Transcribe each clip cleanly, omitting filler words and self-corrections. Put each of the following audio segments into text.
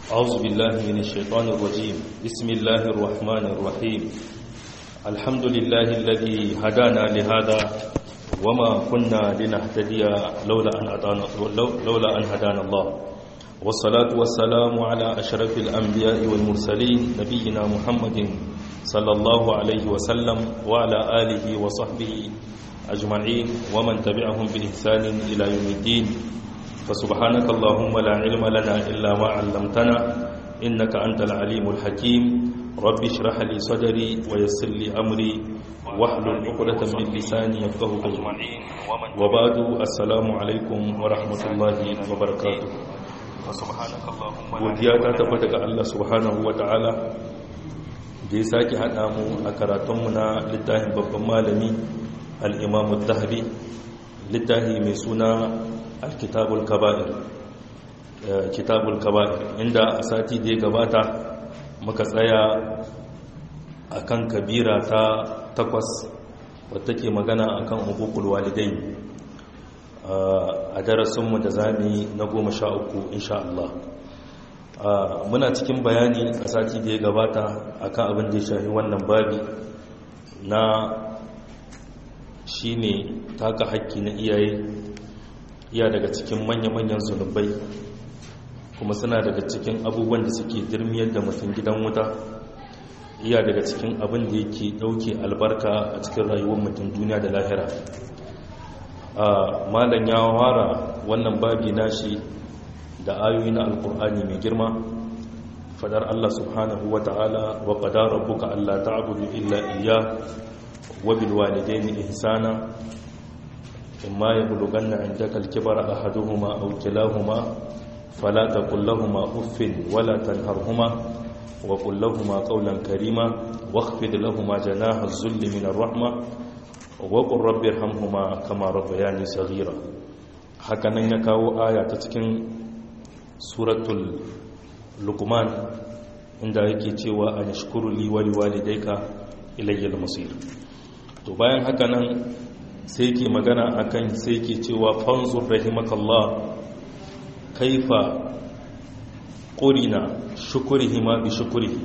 أعوذ بالله من الشيطان الرجيم. بسم الله الرحمن الرحيم. الحمد لله الذي هدانا لهذا وما كنا لنهتدي لولا أن هدانا الله، والصلاة والسلام على أشرف الأنبياء والمرسلين نبينا محمد صلى الله عليه وسلم وعلى آله وصحبه أجمعين ومن تبعهم بإحسان إلى يوم الدين. فسبحانك اللهم لا علم لنا إلا ما علمتنا إنك أنت العليم الحكيم. رب اشرح لي صدري ويسر لي أمري واحلل عقدة من لساني يفقهوا قولي. وبعد السلام عليكم ورحمة الله وبركاته. godiya ta tabbata ga Allah subhanahu wa ta'ala da ya sake haɗa mu a karatunmu na littafin babban malami al-Imam al-Dhahabi, littafi mai suna al-Kitabul Kaba'ir, Kitabul Kaba'ir, inda a sati da ya gabata muka tsaya akan kabira ta 8 wadda ke magana akan hukukul walidai. A darasinmu da zami na 13 insha Allah. Muna cikin bayani a sati da ya gabata akan abin da ya shafi wannan babi na shine taka hakki na iyaye, iya daga cikin manya-manyan zunubai, kuma suna daga cikin abubuwan da suke dirmiyar da mutum gidan wuta, iya daga cikin abin da yake dauke albarka a cikin rayuwar mutum duniya da lahira. Malam ya wara wannan babi nashi da ayoyi na alkur'ani mai girma, fadar Allah subhanahu wa ta'ala wa qadara rabbuka alla ta'budu illa iyyah wa bil walidayni ihsana imma yablughanna 'indaka al-kibara ahaduhuma aw kilahuma fala taqul lahumu uffin wa la tanharhuma wa qul lahumu qawlan karima wakhfid lahumu janaha adh-dhulli min ar-rahmah wa qur rabbi irhamhuma kama rabbayani saghira. Hakanan ya kawo aya ta cikin suratul luqman inda yake cewa anashkuru li wa liwalidayka ilayya al-masir. To bayan hakanan sai yake magana akan, sai yake cewa fanzur rahimakallah kaifa qurina shukrihima bi shukrihi.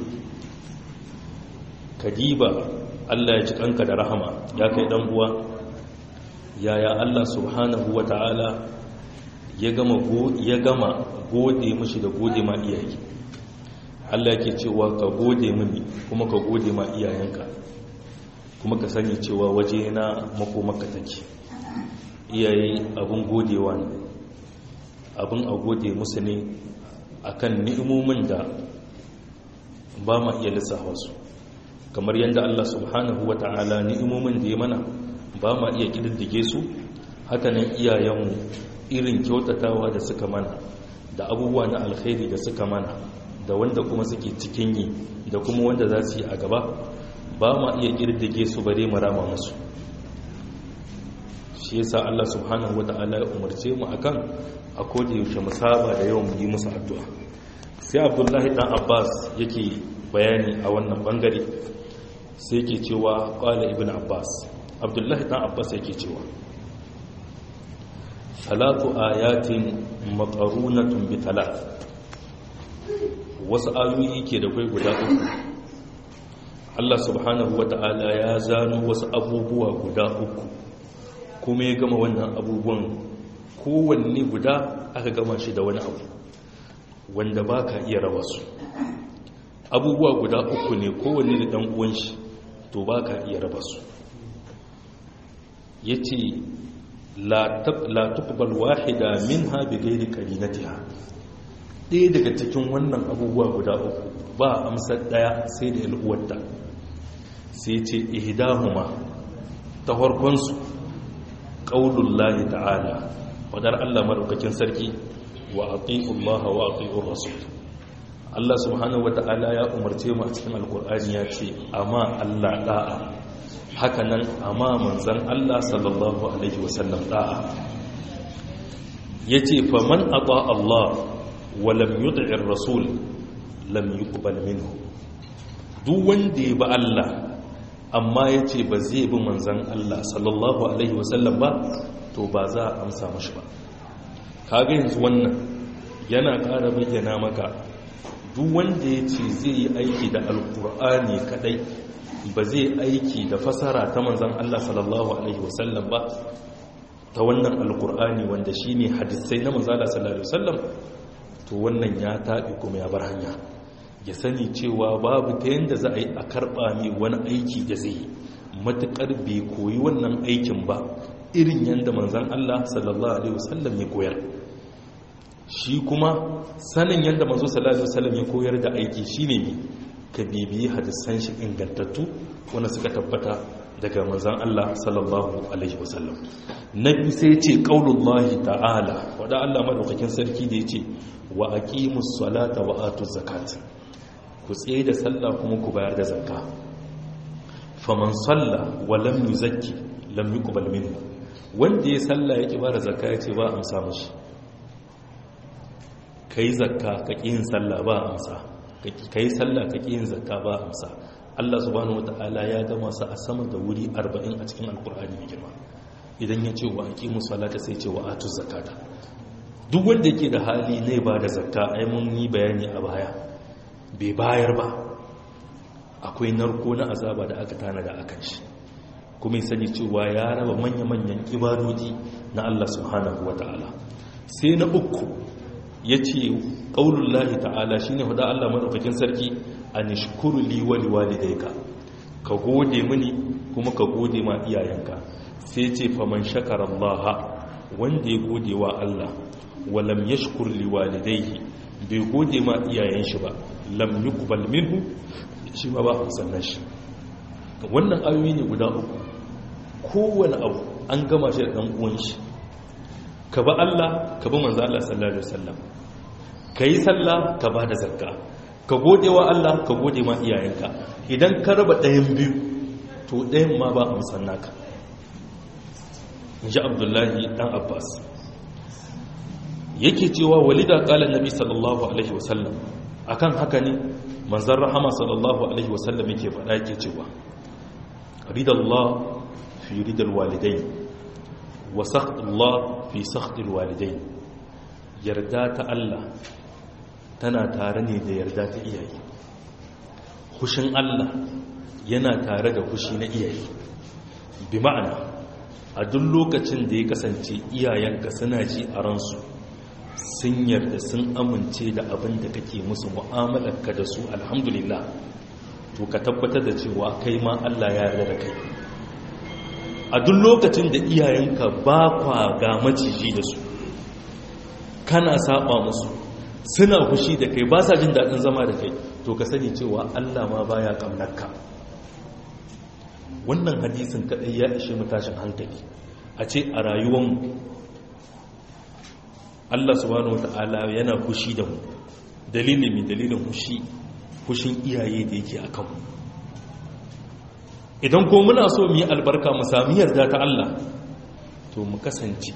Kadiba Allah ya ji kanka da rahama ya kai dan uwa, yaya Allah subhanahu wata'ala ya gama gode mishi da gode ma iyaye. Allah yake cewa ka gode mini kuma ka gode ma iyayenka, kuma ka sani cewa waje na makomaka take. Iyaye abin godewa ne, abin a gode musu ne akan ni'imomin da ba ma iya lissafa su, kamar yadda Allah subhanahu wa ta'ala ni'imomin da ya mana ba ma iya kididdige su. Hakanan iyayenmu irin kyautatawa da suka mana da abubuwa na alkhairi da suka mana da wanda kuma suke cikin yi da kuma wanda za su yi a gaba ba ma iya kididdige su bare mu rama musu. Shi yasa Allah subhanahu wa ta'ala ya umarce mu akan a koda yaushe mu saba da yawan yi musu addu'a. Sai Abdullahi dan Abbas yake bayani a wannan bangare, sai yake cewa qala ibn Abbas, Abdullahi dan Abbas yake cewa salatu ayatin maqarunatun bi thalath. Wasu ayoyi ke da kai guda uku. Allah subhanahu wata'ala ya zano wasu abubuwa guda uku, kuma ya gama wannan abubuwan kowanne guda aka gama shi da wani abu wanda ba ka iya raba su. Abubuwa guda uku ne kowanne da ɗan uwan shi, to ba ka iya raba su. Ya ce la tuqbal wahida minha bi ghairi qarinatiha. Ɗaya daga cikin wannan abubuwa guda uku ba amsar ɗaya sai da al'uwarta. Sai ce ihdahuma, ta farkon su qaulullahi ta'ala, wadar Allah madaukakin sarki, wa atiullaha wa atiur rasul. Allah subhanahu wata'ala ya umarce mu a cikin alkur'ani, ya ce amma Allah da'a, hakanan amma manzon Allah sallallahu alaihi wasallam da'a. Yace faman ata Allah wa lam yuti'ir rasul lam yuqbal minhu. Duk wanda ya bi Allah amma yace ba zai bi manzon Allah sallallahu alaihi wasallam ba, to ba za a amsa mashi ba. Kaga yanzu wannan yana ƙara bayyana maka duk wanda ya ce zai yi aiki da alkur'ani kadai ba zai aiki da fasara ta manzan Allah sallallahu alaihi wasallam ba ta wannan alkur'ani wanda shine hadisai na manzan Allah sallallahu alaihi wasallam to wannan ya taɓi kuma ya bar hanya. Ya sani cewa babu ta yanda za a yi a karɓa mai wani aiki da zai yi matuƙar bai koyi wannan aikin ba irin yadda manzan Allah sallallahu alaihi wasallam ya koyar. Shi kuma sanin yadda manzo sallallahu alaihi wasallam ya koyar da aiki shine ne ka bibiyi hadisan shi ingantattu wanda suka tabbata daga manzan Allah sallallahu alaihi wasallam. Na biyu sai ce qaulullahi ta'ala, wanda Allah madaukakin sarki da yace wa aqimus salata wa atuz zakat, ku tsaye da sallah kuma ku bayar da zakka. Faman salla wa lam yuzakki lam yuqbal minhu, wanda ya salla yake ba da zakka yace ba amsa mishi. Kai zakka ka yin salla ba amsa, kai salla ka yin zakka ba amsa. Allah subhanahu wataala ya gama su a sama da wuri 40 a cikin alkur'ani mai girma. Idan ya ce wa aqimus salata sai ce wa atuz zakata. Duk wanda yake da hali ne ba da zakka, ai mun yi bayani a baya bai bayar ba, akwai narko na azaba da aka tanada akan shi. Kuma ya sani cewa ya raba manya-manyan ibadodi na Allah subhanahu wataala. Sai na uku ya ce qaulullahi ta'ala shine huda Allah madaukakin sarki anishkuru li wa liwalidayka, ka gode mini kuma ka gode ma iyayenka. Sai ce faman shakara Allah, wanda ya gode wa Allah wa lam yashkur liwalidayhi, bai gode ma iyayen shi ba, lam yuqbal minhu, shi ma ba sannan shi. Wannan ayoyi ne guda uku, kowane abu an gama shi da dan uwan shi. Ka ba Allah, ka bi manzo Allah sallallahu alaihi wasallam, kai sallah, ka ba da zakka, ka gode wa Allah, ka gode ma iyayenka. Idan ka raba ɗayan biyu to ɗayan ma ba amsan naka. Inji Abdullahi dan Abbas yake cewa walida qala annabi sallallahu alaihi wasallam, akan haka ne manzon rahama sallallahu alaihi wasallam yake faɗa, yake cewa ridallah fi ridal walidain wa sakhtullah fi sakhtil walidain. Yarda ta Allah tana tare ne da yarda ta iyaye, hushin Allah yana tare da hushi na iyaye. Bi ma'ana a duk lokacin da ya kasance iyayenka suna ji a ransu sun yarda sun amince da abin da kake musu mu'amalarka da su, alhamdulillah, to ka tabbatar da cewa kai ma Allah ya yarda da kai. A duk lokacin da iyayenka ba kwa ga maciji da su, kana saba musu, suna fushi da kai, ba sa jin daɗin zama da kai, to ka sani cewa Allah ma baya ƙaunarka. Wannan hadisin kaɗai ya ishe mu tashin hankali. A ce a rayuwanmu Allah subhanahu wata'ala yana fushi da mu, dalilin fushin iyaye da yake a kanmu. Idan ko muna so mu yi albarka mu sami yarda ta Allah, to mu kasance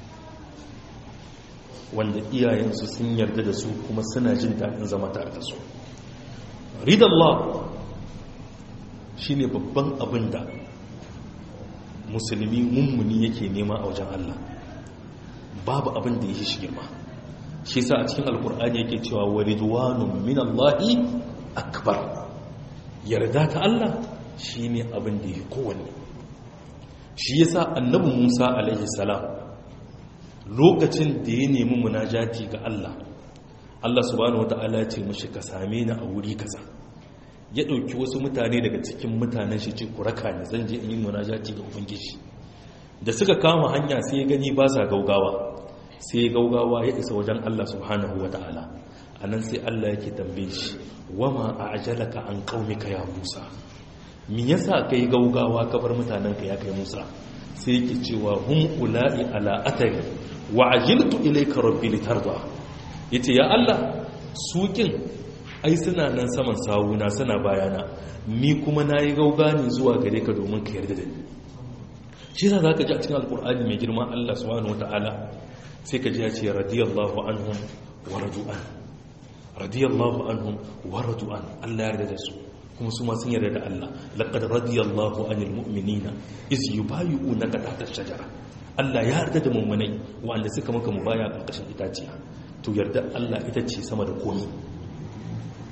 wanda iyayensu sun yarda da su kuma suna jin daɗin zama tare da su. Ridallah shine babban abin da musulmi mummuni yake nema a wajen Allah. Babu abin da yake shi girma. Shi yasa a cikin alkur'ani yake cewa wa ridwanun minallahi akbar. Yarda ta Allah shine abin da yake kowanne. Shi yasa annabi Musa alaihi salam lokacin da ya nemi munajati ga Allah, Allah subhanahu wataala ya ce mishi ka same ni a wuri kaza. Ya ɗauki wasu mutane daga cikin mutanen shi ce ku raka ni, zan je in yi munajati ga ubangiji. Da suka kama hanya sai ya gani ba sa gaugawa, sai ya gaugawa ya isa wajen Allah subhanahu wataala. Anan sai Allah yake tambaye shi, wama a'jalaka an qaumika ya Musa, me yasa kai gaugawa ka bar mutanenka ya kai Musa? Sai yake cewa hum ula'i ala atari wa ajiltu ilayka rabbi litarda. Yace ya Allah, sukin ai suna nan saman sawuna, suna bayana, ni kuma nayi gauga ne zuwa gare ka domin ka yarda da ni. Shi yasa zaka ji a cikin alqur'ani mai girma Allah subhanahu wataala sai ka ji ya ce radiyallahu anhum wa radu'an, radiyallahu anhum wa radu'an. Allah ya yarda da su kuma su ma sun yarda da Allah. Laqad radiyallahu anil mu'minina iz yubayyi'unaka tahta ash-shajara. Allah ya yarda da mu'minai wanda suka maka mubaya karkashin itaciya. To yarda Allah ita ce sama da komai.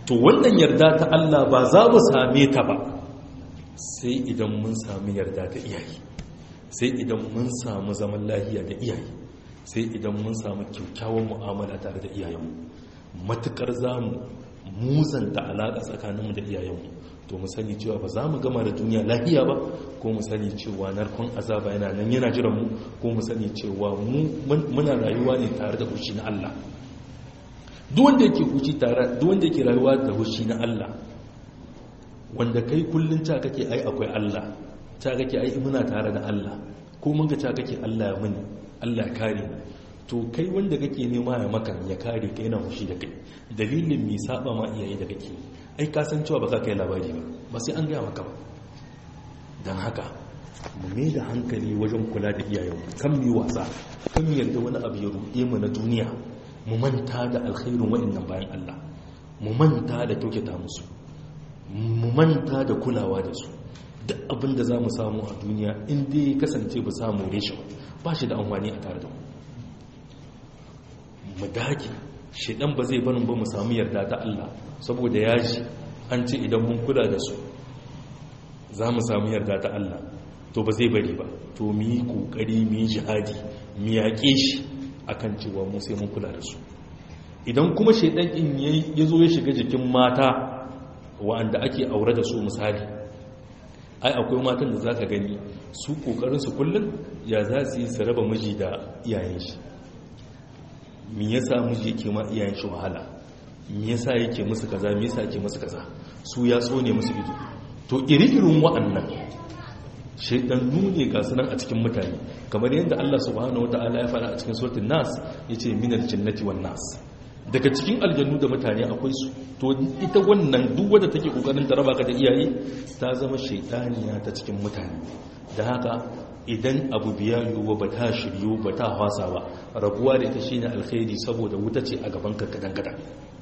to wannan yarda ta Allah ba za mu same ta ba sai idan mun sami yarda ta iyaye, sai idan mun samu zaman lafiya da iyaye, sai idan mun samu kyakkyawan mu'amala tare da iyayenmu. Matukar za mu muzanta alaƙa tsakaninmu da iyayenmu, to mu sani cewa ba za mu gama da duniya lafiya ba, ko mu sani cewa narkon azaba yana nan yana jiran mu, ko mu sani cewa muna rayuwa ne tare da hushi na Allah. Duk wanda yake rayuwa da hushi na Allah, wanda kai kullun ta kake ai akwai Allah, ta kake ai muna tare da Allah, ko mun ga ta kake Allah ya muni, Allah ya kare ni, to kai wanda kake nema ya maka ya kare kai yana hushi da kai, dalilin me saba ma iyaye da kake ai ka san cewa ba za ka yi labari ba sai an gaya maka ba. don haka mu mai da hankali wajen kula da iyayenmu, kan mu wasa, kan mu yarda wani abu ya ruɗe mu na duniya, mu manta da alkhairin waɗannan bayan Allah, mu manta da kyautata musu, mu manta da kulawa da su. duk abin da za mu samu a duniya inda ya kasance ba samu reshe ba shi da amfani a tare da mu dage. shedan ba zai barin ba mu samu yarda ta Allah, saboda ya ji an ce idan mun kula da su za mu samu yarda ta Allah, to ba zai bari ba. to mu yi kokari mu yi jihadi, mu yaƙe shi akan cewa mu sai mun kula da su. idan kuma shedan in ya zo ya shiga jikin mata wa'anda ake aure da su, misali ai akwai matan da zaka gani su kokarin su kullun ya za su yi su raba miji da iyayen shi. me yasa miji yake ma iyayen shi wahala, me yasa yake musu kaza, me yasa yake musu kaza, su ya so ne musu ido. to iri-irin wa'annan shaidannu ne ga sunan a cikin mutane, kamar yadda Allah subhanahu wataala ya fara a cikin suratul nas, yace minal jannati wan nas, daga cikin aljannu da mutane akwai su. to ita wannan duk wanda take kokarin ta raba ka da iyaye ta zama shaidaniya ta cikin mutane. da haka idan abu biya yiwu ba ta shiryu ba ta hwasa ba, rabuwa da ita shine alkhairi, saboda wuta ce a gaban ka kadan-kadan.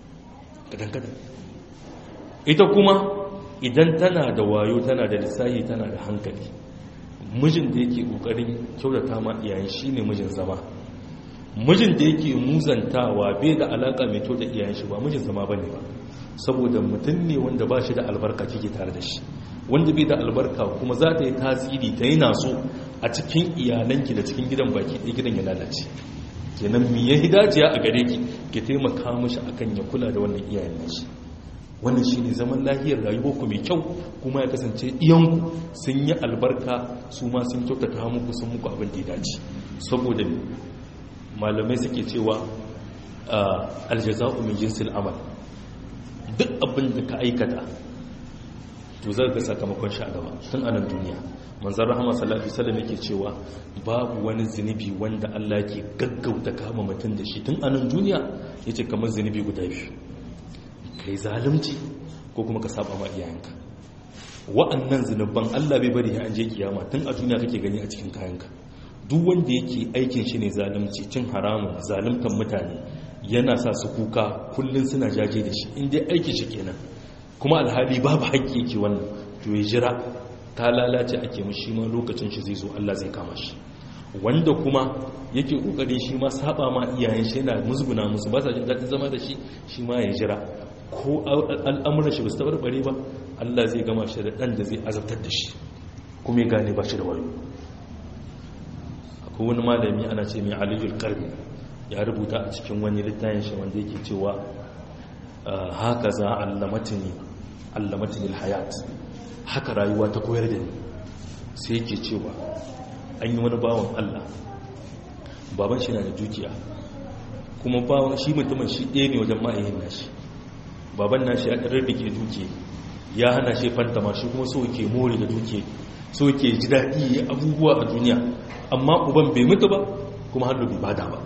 ita kuma idan tana da wayo, tana da lissahi, tana da hankali, mijin da yake kokarin kyautata ma iyayen shine mijin zama. mijin da yake muzantawa bai da alaka mai kyau da iyayen shi ba mijin zama bane ba, saboda mutum ne wanda ba shi da albarka kike tare da shi, wanda bai da albarka kuma za ta yi tasiri ta yi naso a cikin iyalanki da cikin gidan baki ɗaya, gidan ya lalace. kenan me ya hidajiya a gare ki taimaka mishi akan ya kula da wannan iyayen nashi. wannan shine zaman lahiyar rayuwarku mai kyau, kuma ya kasance iyanku sun yi albarka, su ma sun kyautata muku, sun muku abin da ya dace. saboda malamai suke cewa aljaza'u min jinsil amal, duk abin da ka aikata to zai ga sakamakon shi a gaba tun anan duniya. manzon rahama sallallahu alaihi wasallam yake cewa babu wani zunubi wanda Allah ke gaggauta kama mutum da shi tun anan duniya, yace kamar zunubi guda biyu: kai zalunci ko kuma ka saba ma iyayenka. wa'annan zunuban Allah bai bari an je kiyama, tun a duniya kake gani a cikin kayanka. duk wanda yake aikin shi ne zalunci, cin haramun, zaluntar mutane, yana sa su kuka kullun suna jaje da shi, inda aikin shi kenan, kuma alhali babu haƙƙi yake wannan, to ya jira ta lalace ake mushi ma lokacin shi zai zo, Allah zai kama shi. wanda kuma yake kokari shi ma saba ma iyayen shi, yana musguna musu, ba sa jin daɗin zama da shi, shi ma ya jira ko al'amuran shi ba su tabarbare ba, Allah zai gama shi da ɗan da zai azabtar da shi, kuma ya gane ba shi da wani. akwai wani malami ana ce mai Aliyul Qarni, ya rubuta a cikin wani littafin shi wanda yake cewa haka za allamatini alhayat, haka rayuwa ta koyar da ni. sai yake cewa an yi wani bawan Allah, baban shi na da dukiya, kuma bawan shi mutumin shi ɗaya ne wajen ma'ayin nashi. baban nashi ya ɗarar da ke dukiya, ya hana shi fantama, shi kuma so ke more da dukiya, so ke ji daɗi abubuwa a duniya, amma uban bai mutu ba kuma hannu bai bada ba.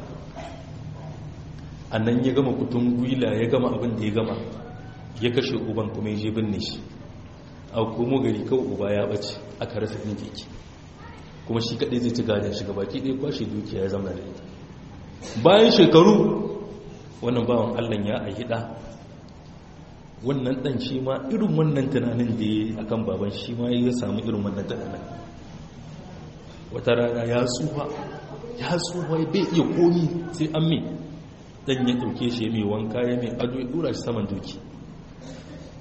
annan ya gama kutun gwila, ya gama abin da ya gama, ya kashe uban kuma ya je binne shi. a komo gari kawai uba ya bace, aka rasa inda yake, kuma shi kaɗai zai ci gadon shi gabaki ɗaya, kwashe dukiya ya zama da ita. bayan shekaru wannan bawan Allah ya ayyada, wannan ɗan shi ma irin wannan tunanin da ya yi a kan baban shi ma ya samu irin wannan tunanin. wata rana ya tsufa ya bai iya komi sai an mai ɗan ya ɗauke shi ya mai wanka, ya mai ado, ya ɗora shi saman doki,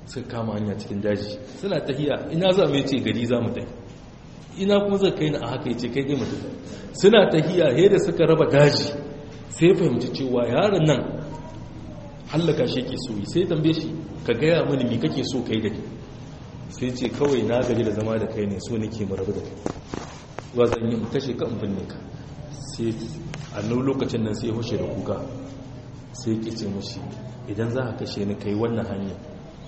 suka kama hanya cikin daji suna tahiya ina za mu ce gari za mu tafi ina kuma zai kai ni a haka yace kai dai mu tafi suna tahiya he da suka raba daji sai fahimci cewa yaron nan hallaka shi yake so sai tambaye shi ka gaya mini me kake so kai da ni sai ce kawai na gaji da zama da kai ne so nake mu rabu da kai wa zan yi kashe ka in binne ka sai a lokacin nan sai hushe da kuka sai ke ce mushi idan za ka kashe ni kai wannan hanya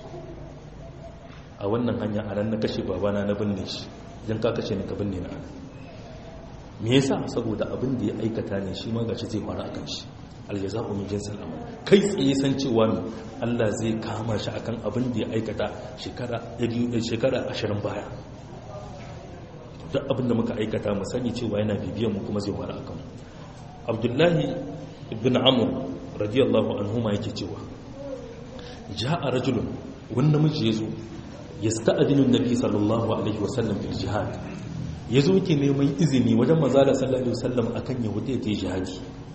a wannan hanya a ran na kashe babana na binne shi idan ka kashe ni ka binne na ana me yasa saboda abin da ya aikata ne shi ma gashi zai fara akan shi aljaza'u min jinsil amal kai tsaye san cewa Allah zai kama shi akan abin da ya aikata shekara 20 baya duk abin da muka aikata mu sani cewa yana bibiyan mu kuma zai fara akan mu Abdullahi ibn Amr radiyallahu anhuma yake cewa ja'a rajulun wani namiji yazo yasta'dinu an-nabi sallallahu alaihi wasallam fil jihad yazo yake neman izini wajen manzo sallallahu alaihi wasallam akan yahudi ya jihadi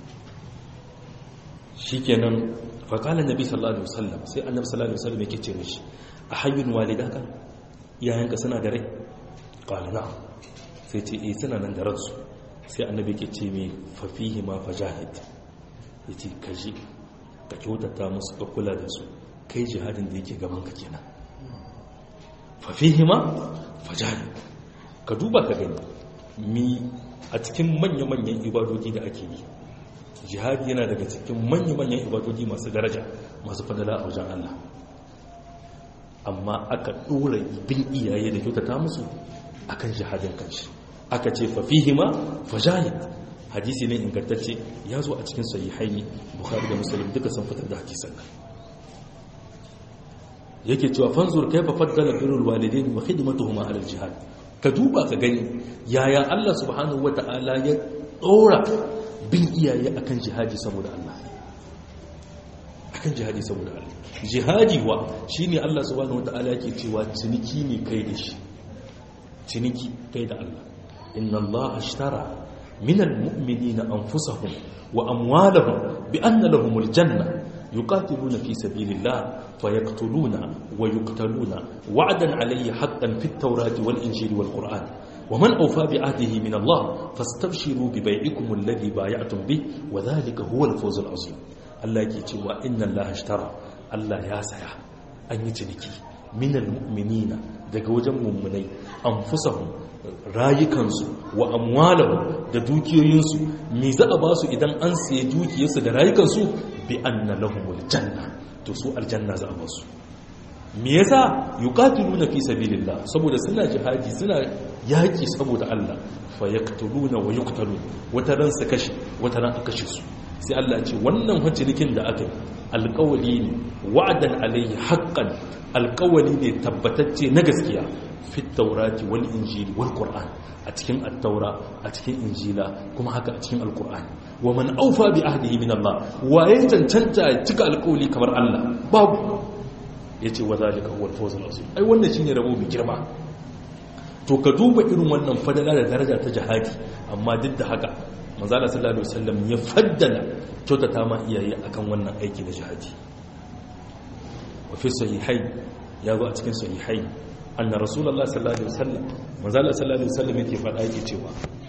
shikenan fa qala an-nabi sallallahu alaihi wasallam sai annabi sallallahu alaihi wasallam yake ce mishi ahayyun walidaka iyayenka suna da rai qala na'am sai ce suna nan da ransu sai annabi yake ce mai fa fihi ma fajahid yace kaji ka kyautata musu ka kula da su kai jihadin da yake gaban ka kenan fa fihi ma fajahid ka duba ka gani mi a cikin manya-manyan ibadodi da ake yi jihadi yana daga cikin manya-manyan ibadodi masu daraja masu fadala a wajen Allah amma aka dora bin iyaye da kyautata musu akan jihadin kanshi aka ce fa fihi ma fajahid hadisi ne ingantacce ya zo a cikin sahihaini bukhari da muslim duka sun fitar da hadisan yake cewa fanzur kayfa faddala birrul walidain wa khidmatuhuma ala al-jihad ka duba ka gani yaya Allah subhanahu wata'ala ya dora bin iyaye akan jihadi saboda Allah akan jihadi saboda Allah jihadi wa shine Allah subhanahu wata'ala yake cewa ciniki ne kai da shi ciniki kai da Allah inna Allah ashtara min al-mu'minina anfusahum wa amwalahum bi anna lahumul janna يقاتلون في سبيل الله فيقتلون ويقتلون وعدا عليه حقا في التوراة والإنجيل والقرآن ومن أوفى بعهده من الله فاستبشروا ببيعكم الذي بايعتم به وذلك هو الفوز العظيم الله يقول وإن الله اشترى الله ياسع أن يتنكي من المؤمنين دقوجا مؤمنين أنفسهم rayukansu wa amwalahum da dukiyoyinsu me za a ba su idan an siye dukiyarsu da rayukansu bi anna lahumul janna to su aljanna za a ba su me yasa yuqatiluna fi sabilillah saboda suna jihadi suna yaki saboda Allah fa yaqtuluna wa yuqtalun wata ran su kashe wata ran aka kashe su sai Allah ya ce wannan hujjinikin da aka yi alƙawali ne wa'adan alayhi haqqan alƙawali ne tabbatacce na gaskiya fi taurati wal injili wal qur'an a cikin at-taura a cikin injila kuma haka a cikin al-qur'ani wa man awfa bi ahdihi min Allah waye cancanta ya cika alƙawli kamar Allah babu yace wa zalika huwa al-fawz al-azim ai wannan shine rabo mai girma to ka duba irin wannan fadala da daraja ta jihadi amma duk da haka manzo Allah sallallahu alaihi wasallam ya faddala kyautata ma iyaye akan wannan aiki na jihadi wa fi sahihain ya zo a cikin sahihain anna rasulullah sallallahu alaihi wasallam manzala sallallahu alaihi wasallam yake faɗa yake cewa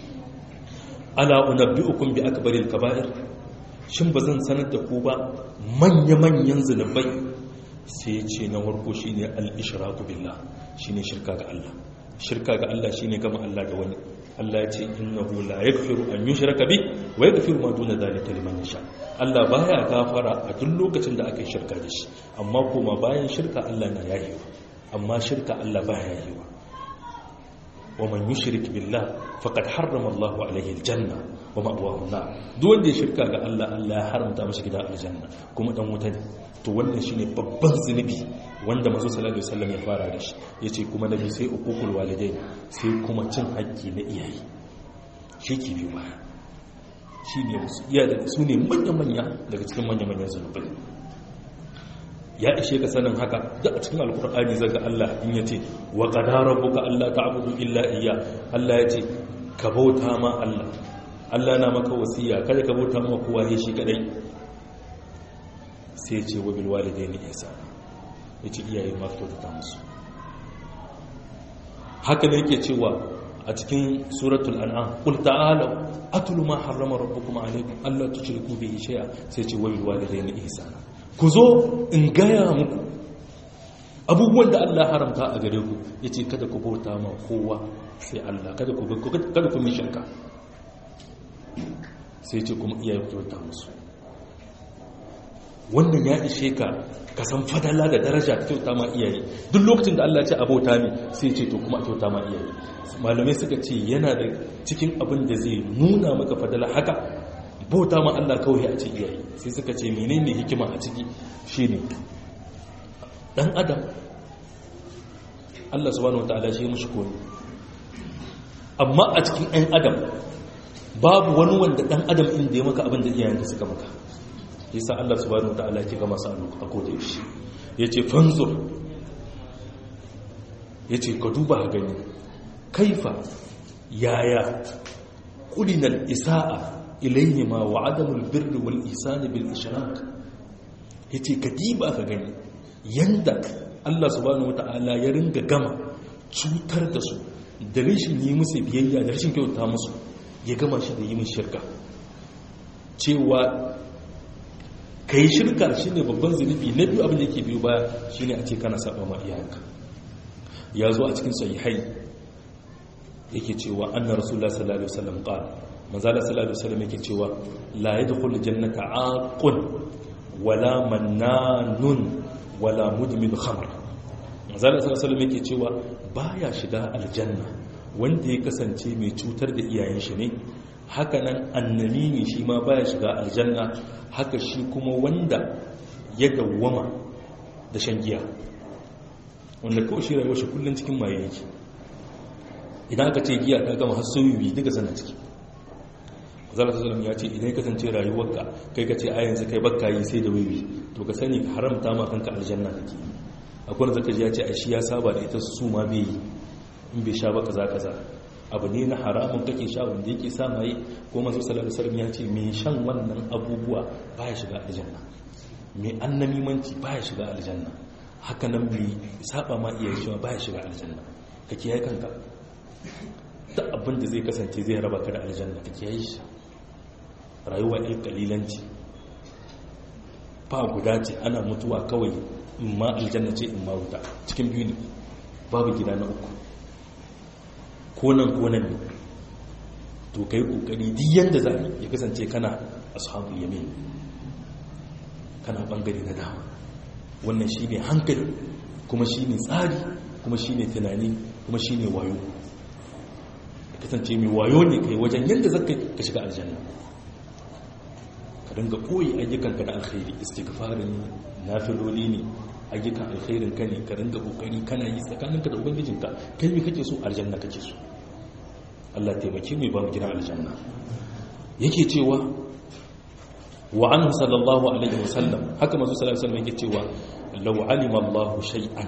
ala unabbiukum bi akbaril kaba'ir shin bazan sanar da ku ba manya-manyan zunubai sai ce na farko shine al-ishraku billah shine shirka ga Allah shirka ga Allah shine gama Allah da wani Allah ya ce innahu la yaghfiru an yushraka bi wa yaghfiru ma duna dhalika liman yasha Allah baya gafara a duk lokacin da aka yi shirka da shi amma kuma bayan shirka Allah na yayewa amma shirka Allah baya yayewa wa man yushrik billah faqad harrama Allahu alayhi aljanna wa ma'wahu an-nar duk wanda ya shirka ga Allah Allah ya haramta masa gidan aljanna kuma dan wuta ne to wannan shine babban zunubi wanda manzo sallallahu alaihi wasallam ya fara da shi yace kuma nabi sai uququl walidain sai kuma cin haƙƙi na iyaye shi ke biyu ba shine su ne manya daga cikin manya zunubai ya ishe ka sanin haka da a cikin alkur'ani zaga Allah in yace wa qadara rabbuka alla ta'budu illa iyya Allah yace ka bauta ma Allah Allah na maka wasiya kada ka bauta ma kowa ne shi kadai sai yace wa bil walidaini ihsana ya ce iyaye ma kyautata musu. haka ne yake cewa a cikin suratul an'am qul ta'alu atlu ma harrama rabbukum alaykum alla tushriku bihi shay'a sai ce wa bil walidayni ihsana. ku zo in gaya muku abubuwan da Allah haramta a gare ku yace kada ku bauta ma kowa sai Allah, kada ku mi shirka, sai ce kuma iyaye ku kyauta musu. wannan ya ishe ka san fadala da daraja ta kyauta ma iyaye. duk lokacin da Allah ya ce abota ne sai ce to kuma kyauta ma iyaye. malamai suka ce yana da cikin abin da zai nuna maka fadala haka bauta ma Allah kawai a ce iyaye. sai suka ce menene hikima a ciki shine dan adam Allah subhanahu wataala shi mushi koyi, amma a cikin ɗan adam babu wani wanda dan adam din da ya maka abin da iyayenka suka maka. yasa Allah subhanahu wataala yake ga masu a koda yaushe yace fanzur, yace ka duba ka gani kaifa yaya qulinal isaa ilayhima wa adamul birri wal ihsan bil ishrak. yace ka diba ka gani yanda Allah subhanahu wataala ya ringa gama cutar da su da rashin yi musu biyayya da rashin kyauta musu, ya gama shi da yi min shirka. cewa kai shirka shine babban zunubi na biyu, abin da yake biyu baya shine a ce kana saba ma iyayenka. ya zo a cikin sahihai yake cewa anna rasulullah sallallahu alaihi wasallam qala, manzo Allah sallallahu alaihi wasallam yake cewa la yadkhulu jannata aqun wala mannanun wala mudmin khamr. manzo Allah sallallahu alaihi wasallam yake cewa baya shiga aljanna wanda ya kasance mai cutar da iyayen shi ne, haka nan annamimi shi ma baya shiga aljanna, haka shi kuma wanda ya dawwama da shan giya, wanda kawai shi rayuwar shi kullum cikin maye yake. idan aka ce giya ta gama har soyoyi duka sana ciki. zala sallam ya ce idan ya kasance rayuwarka kai ka ce a yanzu kai bakka yi sai da wiwi, to ka sani ka haramta ma kanka aljanna kake. akwai wanda zaka ji ya ce a shi ya saba da ita su ma bai yi, in bai sha ba kaza kaza, abu ne na haramun kake sha wanda yake sa mai. ko manzo sallallahu alaihi wasallam ya ce me shan wannan abubuwa baya shiga aljanna, me annamimanci baya shiga aljanna, haka nan me saba ma iyaye shi baya shiga aljanna. ka kiyaye kanka duk abin da zai kasance zai raba ka da aljanna, ka kiyaye shi. rayuwa ɗin kalilanci ba guda ce, ana mutuwa kawai, in ma aljanna ce in ma wuta, cikin biyu ne, babu gida na uku. konan ne to kai kokari duk yanda za ya kasance kana ashabul yamin, kana bangare na dama. wannan shine hankali, kuma shine tsari, kuma shine tunani, kuma shine wayo. ya kasance mai wayo ne kai wajen yanda zaka ka shiga aljanna. ka dinga koyi ayyukanka na alkhairi, istighfarin nafiloli ne, ayyukan alkhairin ka ne, ka dinga kokari kana yi tsakaninka da ubangijinka. kai me kake so? aljanna kake so. Allah taimake mu ba mu gidan aljanna. yake cewa wa anhu sallallahu alaihi wasallam, haka manzo sallallahu alaihi wasallam yake cewa law alima Allahu shay'an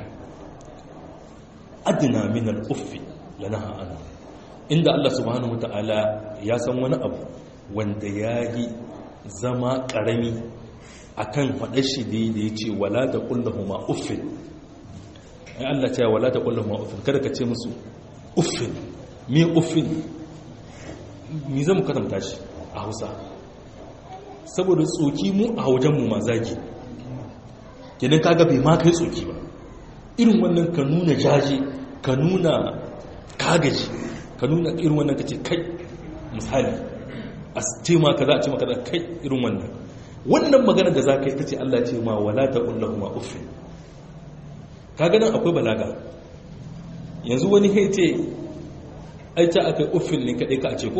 adna min al-uff lanaha anhu. inda Allah subhanahu wataala ya san wani abu wanda yayi zama karami akan fadar shi da yace wala taqul lahumu uffin. ai Allah ya ce wala taqul lahumu uffin, kada ka ce musu uffin. me uffin? me zan karanta shi a Hausa? saboda tsoki mu a wajenmu ma zagi, kenan kaga bai ma kai tsoki ba. irin wannan ka nuna jaje, ka nuna kagaji, ka nuna irin wannan kace kai, misali a ce ma kaza, a ce ma kaza kai, irin wannan magana da za ka yi ta ce Allah ce ma wala taqul lahumu uffin. kaga nan akwai balaga. yanzu wani ya ce aita aka yi uffin ne kaɗai ka a ce ko,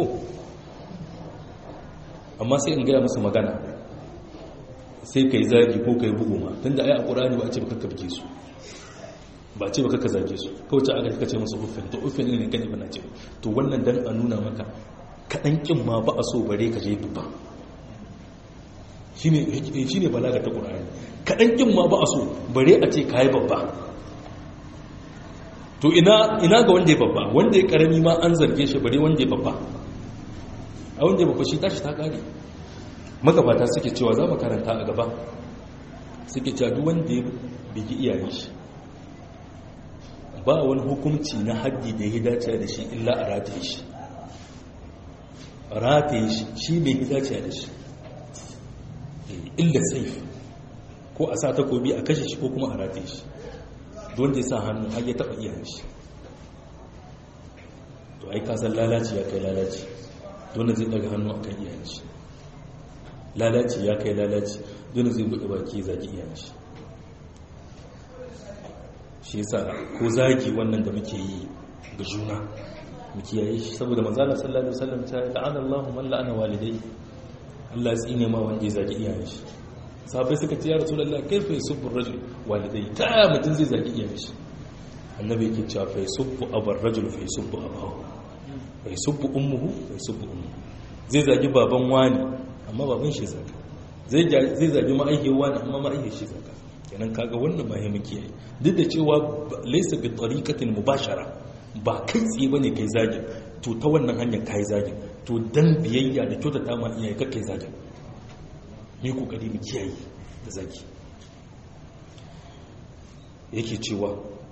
amma sai in gaya masa magana sai ka yi zagi ko ka yi bugu ma, tun da ai a ƙurani ba a ce ba kakka bige su, ba a ce ba kakka zage su, kawai ce aka ce masa uffin, to uffin ne kaɗai ba na ce. to wannan dan a nuna maka kaɗan ƙin ma ba a so bare ka je babba. shi ne balaga ta ƙurani. kaɗan ƙin ma ba a so bare a ce ka yi babba. to ina ga wanda ya babba? wanda ya karami ma an zarge shi bare wanda ya babba. a wanda ya babba shi tashi ta kare. magabata suke cewa za mu karanta a gaba, suke cewa duk wanda bigi iyayen shi ba wani hukunci na haddi da ya dace da shi illa a rataye shi shi bai dace da shi illa saif ko a sa takobi a kashe shi ko kuma a rataye shi don da ya sa hannu har ya taɓa iyayen shi to ai kasan lalaci ya kai lalaci don zai daga hannu a kan iyayen shi lalaci ya kai lalaci don zai buɗe baki zagi iyayen shi shi yasa ko zagi wannan da muke yi ga juna muke yayi shi saboda manzala sallallahu alaihi wasallam ta la'ana Allahu man la'ana walidai Allah ya tsine ma wanda ya zagi iyayen shi sahabbai suka ce ya rasulullah kaifa yusubbu ar-rajul walidai ta mutun zai zagi iyayen shi annabi yake cewa fa yusubbu abar rajul fa yusubbu abahu fa yusubbu ummuhu fa yusubbu ummuhu zai zagi baban wani amma baban shi zaka zai zagi ma'aihiyar wani amma ma'aihiyar shi zaka kenan kaga wannan mahimmanci yayi duk da cewa laysa bi tariqatin mubashara ba kai tsaye bane kai zagin to ta wannan hanyar kai zagin to dan biyayya da kyautata ma iyaye kai zagin ni kokari mu kiyaye da zagi yake cewa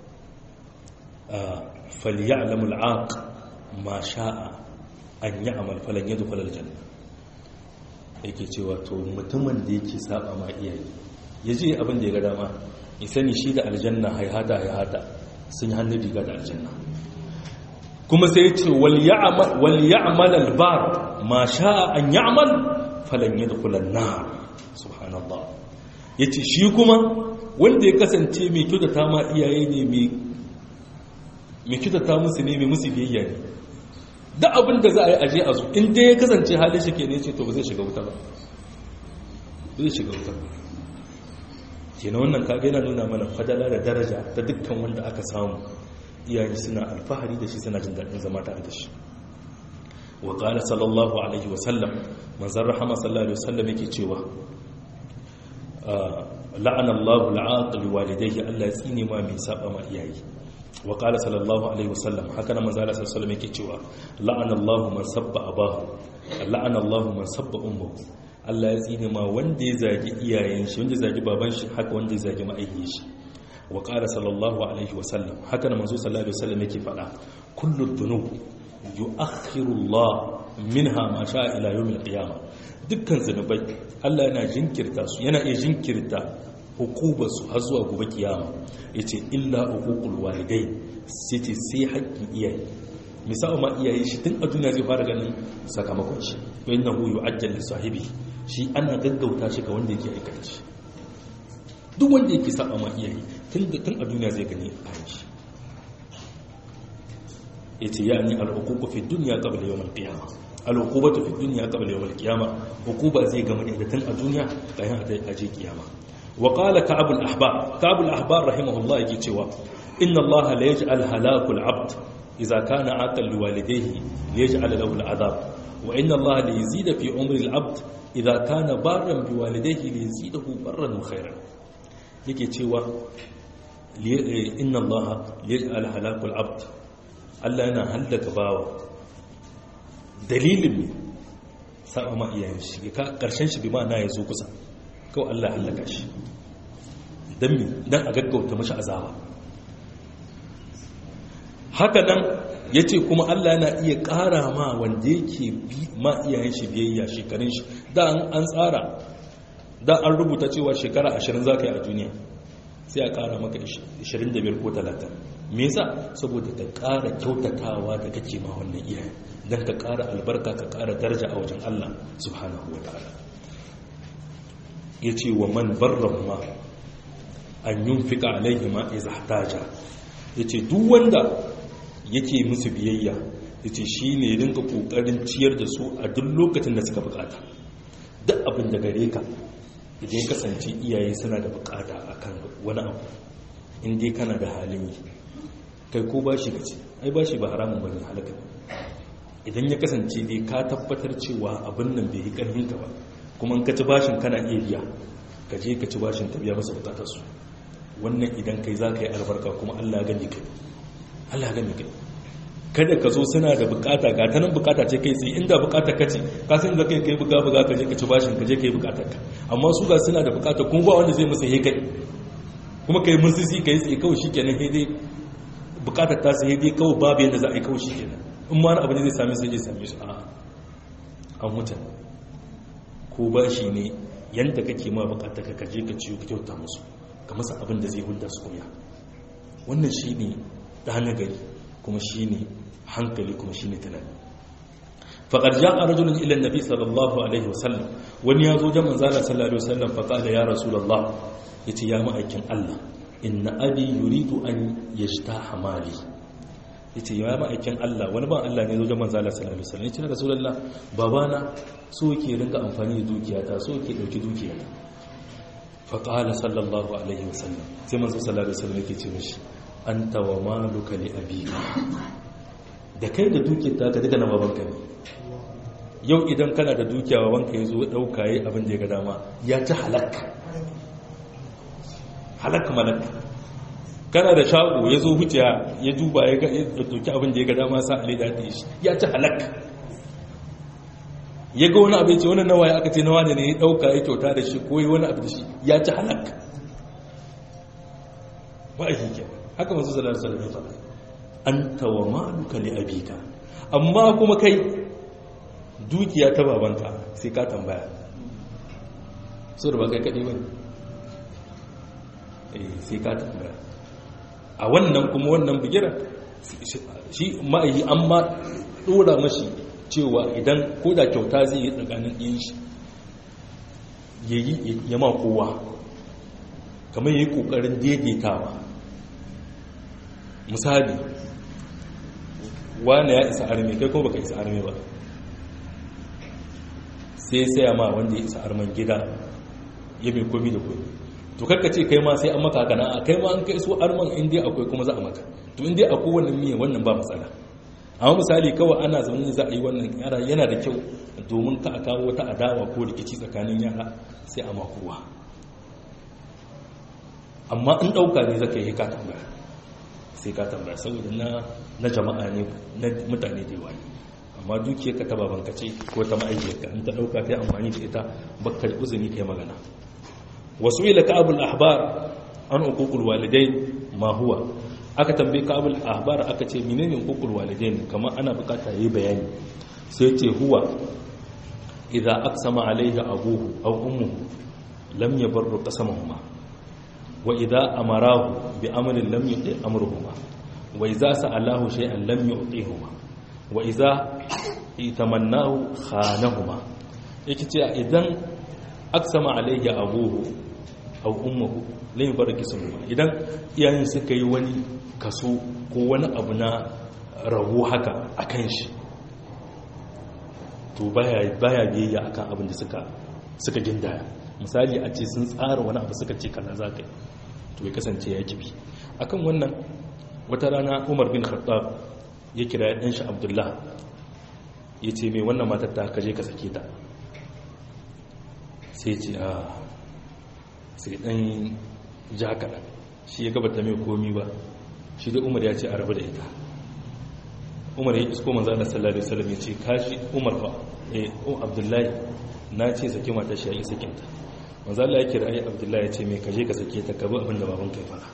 falyalamul aq ma sha'a an ya'mal falan yadkhul aljanna yake cewa to mutumin da yake saba ma iyaye yaje abin da ya ga dama ya sani shi da aljanna haihata sun yi hannun riga da aljanna kuma sai ya ce wal ya'mal albar ma sha'a an ya'mal falan yadkhul an-nar subhanallah yace shi kuma wanda ya kasance mai kyautata ma iyaye ne mai kyautata musu ne mai musu biyayya ne da abin da za a yi aje a zo inda ya kasance halin shi ke ne ce to ba zai shiga wuta ba zai shiga wuta kenan wannan kaga yana nuna mana fadala da daraja ta dukkan wanda aka samu iyaye suna alfahari da shi suna jin daɗin zama tare da shi wa qala sallallahu alaihi wa sallam manzon rahama sallallahu alaihi wa sallam yake cewa la'ana Allahu al-aqil walidayhi Allah ya tsine ma mai saba ma iyaye wa qala sallallahu alaihi wa sallam haka nan manzon sallallahu alaihi wa sallam yake cewa la'ana Allahu man sabba abahu la'ana Allahu man sabba ummuhu Allah ya tsine ma wanda ya zagi iyayen shi wanda ya zagi baban shi haka wanda ya zagi ma'aikiyar shi wa qala sallallahu alaihi wa sallam haka nan manzo sallallahu alaihi wa sallam yake fada kullu dhunub yu'akhiru Allah minha ma sha'a ila yawm al-qiyamah dukkan zanubai Allah yana jinkirta su yana iya jinkirta hukubar su har zuwa gobe kiyama yace illa uququl walidain sai ce sai haƙƙin iyaye misali ma iyaye shi tun a duniya zai fara ganin sakamakon shi wa innahu yu'ajjal li sahibi shi ana gaggauta shi ga wanda yake aikata shi duk wanda yake saba ma iyaye tun a duniya zai gani a shi yace yani al-uququ fi dunya qabla yawm al-qiyamah al-uqubatu fi dunya qabla yawm al-qiyamah uquba zai gama da tun a duniya kayan a je kiyama wa qala ka'ab al-ahbar rahimahullah yake cewa inna allaha la yaj'al halakul 'abd idza kana 'aqal liwalidayhi yaj'al lahu al-'adab wa inna allaha la yazida fi umri al-'abd idza kana barran biwalidayhi la yazidahu barran wa khayran yake cewa inna allaha yaj'al halakul 'abd Allah yana hallaka bawa dalilin ne sa'a ma iyayen shi karshen shi bi ma na yazo kusa kawai Allah hallaka shi dan a gaggauta mashi azaba haka nan yace kuma Allah yana iya ƙara ma wanda yake bi ma iyayen shi biyayya shekarun shi da an tsara da an rubuta cewa shekara 20 zaka yi a duniya sai a ƙara maka 25 ko 30 me yasa saboda ka ƙara kyautatawa da kake ma wannan iyayen dan ka ƙara albarka ka ƙara daraja a wajen Allah subhanahu wataala yace wa man barrahuma an yunfika alaihi ma iza ihtaja yace duk wanda yake musu biyayya yace shine rinka kokarin ciyar da su a duk lokacin da suka bukata duk abin da gare ka idan ya kasance iyaye suna da bukata akan wani abu in dai kana da halin yi kai ko bashi kace ai bashi ba haramun bane halaka idan ya kasance dai ka tabbatar cewa abin nan bai yi karfin ka ba kuma in ka ci bashin kana iya biya ka je ka ci bashin ka biya masa bukatar su wannan idan kai za ka yi albarka kuma Allah gani kai Allah gani kai kada ka zo suna da bukata ga ta nan bukata ce kai tsaye inda bukata ka ce ka san da kai buga ka je ka ci bashin ka je ka yi bukatar ka amma su ga suna da bukata kuma ba wanda zai masa he kai kuma kai mursisi kai tsaye kawai shikenan sai dai bukatar ta sai dai kawai babu yadda za a yi kawai shikenan in ma abu ne zai same sai zai same shi a an mutan ko ba shi ne yanda kake ma bukatar ka kaje ka ciyo ka kyauta musu ka masa abin da zai hunda su kunya wannan shine da nagari kuma shine hankali kuma shine tunani faqad ja'a rajulun ila an-nabi sallallahu alaihi wasallam wani yazo da manzo Allah sallallahu alaihi wasallam fa qala ya rasulullah yace ya ma'aikin Allah inna abi yuridu an yajtaha mali yace ya ma'aikin Allah wani ban Allah ne yazo da manzo Allah sallallahu alaihi wasallam yace rasulullah babana so yake ringa amfani da dukiyata so yake dauki dukiyata fa qala sallallahu alaihi wasallam sai manzo sallallahu alaihi wasallam yake ce mishi anta wa maluka li abika da kai da dukiyarta ka duka na babanka ne yau idan kana da dukiya babanka ya zo ɗauka yi abin da ya ga dama ya ci halakka malaka kana da shago ya zo wuciya ya duba ya ɗauki abin da ya ga dama sa alai da shi ya ci halakka ya ga wani abin ce wani nawa ya aka ce nawa ne ya ɗauka ya kyauta da shi ko yi wani abu da shi ya ci halakka ba a shi haka masu salar salar ya faɗa an tawa maluka li abika amma kuma kai dukiya ta babanka sai ka tambaya so da ba kai kaɗai wani sai ka tambaya a wannan kuma wannan bigira shi ma'ayi an ma ɗora mashi cewa idan ko da kyauta zai yi tsakanin ɗin shi ya ma kowa kamar ya yi ƙoƙarin daidaitawa misali wane ya isa arme kai kuma baka isa arme ba sai saya ma wanda ya isa arman gida ya mai komi da komi to karka ce kai ma sai an maka haka na kai ma an kai so arman inda akwai kuma za a maka to inda akwai wannan miye wannan ba matsala amma misali kawai ana zaune za a yi wannan yara yana da kyau domin ka a kawo wata adawa ko rikici tsakanin yara sai a makowa amma in ɗauka ne zaka yi ka tambaya sai ka tambaya saboda na jama'a ne na mutane da yawa amma dukiyar ka ta babanka ce ko ta ma'aikiyarka in ta dauka kai amfani da ita bakkar uzuri kai magana wasu ila ka'abul ahbar an uququl walidain ma huwa aka tambaye ka'abul ahbar aka ce menene uququl walidain kamar ana bukata yayi bayani sai ce huwa idza aqsama alayhi abuhu aw ummuhu lam yabarru qasamahuma wa idza amarahu bi amrin lam yuti amruhuma wa idza sa'alahu shay'an lam yu'tihuma wa idza itamannahu khanahuma yake ce idan aksama alayhi abuhu aw ummuhu lam yubarru qasamahuma idan iyayen suka yi wani kaso ko wani abu na rawo haka akan shi to baya biyayya akan abin da suka gindaya misali a ce sun tsara wani abu suka ce kaza za ka yi to ya kasance ya kibi akan wannan wata rana Umar bin Khattab ya kira ɗan shi Abdullah ya ce mai wannan matar ta kaje ka sake ta sai ce sai ɗan ja kaɗan shi ya gabata mai komi ba shi da Umar ya ce a rabu da ita Umar ya isko manzo Allah sallallahu alaihi wasallam ya ce kashi Umar fa Abdullahi na ce sake matar shi ya yi sakinta manzo Allah ya kira Abdullahi ya ce mai kaje ka sake ta ka bi abin da baban kai fara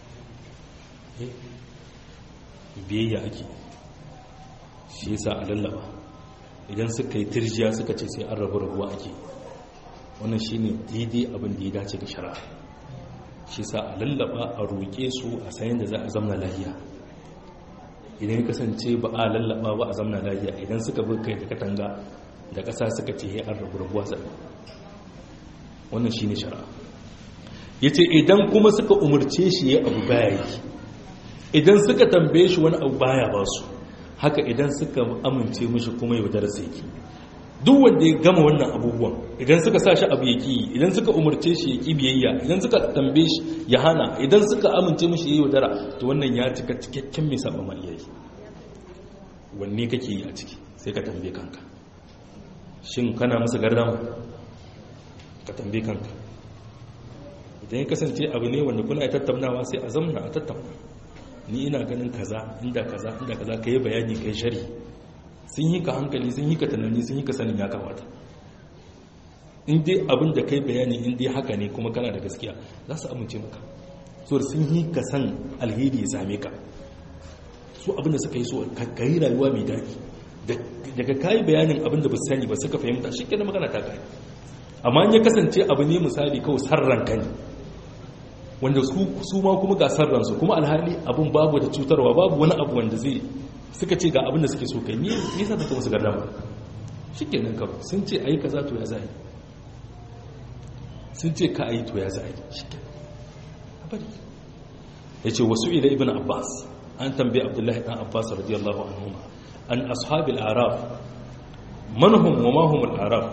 biyayya ake shi yasa a lallaba idan suka yi tirjiya suka ce sai an rabuwa ake wannan shine daidai abin da ya dace ga shari'a shi yasa a lallaba a roƙe su a sayan da za a zamna lafiya idan ya kasance ba a lallaba ba a zamna lafiya idan suka bi kai da katanga da ƙasa suka ce an rabuwa zai wannan shine shari'a yace idan kuma suka umurce shi ya abu baya yi idan suka tambaye shi wani abu baya ba su haka idan suka amince mishi kuma yaudar sai ki duk wanda ya gama wannan abubuwan idan suka sa shi abu ya ki idan suka umurce shi ya ki biyayya idan suka tambaye shi ya hana idan suka amince mishi ya yaudara to wannan ya cika cikakken mai saba mai yayi wanne kake yi a ciki sai ka tambaye kanka shin kana musu gardama ka tambaye kanka idan ya kasance abu ne wanda kuna tattaunawa sai a zamna a tattauna ni ina ganin kaza inda kaza ka yi bayani kai shari sun yi ka hankali sun yi ka tunani sun yi ka sanin ya kamata in dai abin da kai bayani in dai haka ne kuma kana da gaskiya za su amince maka so sun yi ka san alheri ya same ka su abinda suka yi so ka yi rayuwa mai daɗi daga kayi bayanin abinda ba su sani ba suka fahimta shi kenan magana ta kai amma in ya kasance abu ne misali kawai sarranka ne wanda su ma kuma ga sarransu kuma alhali abin babu da cutarwa babu wani abu wanda zai suka ce ga abin da suke so kai ne yasa take musu gardama shikenan kawai sun ce ayi kaza to ya zai sun ce ka ayi to ya zai shikenan abadi yace wasu ila ibn abbas an tambaye abdullahi dan abbas radiyallahu anhu an ashabil araf man hum wa ma hum al araf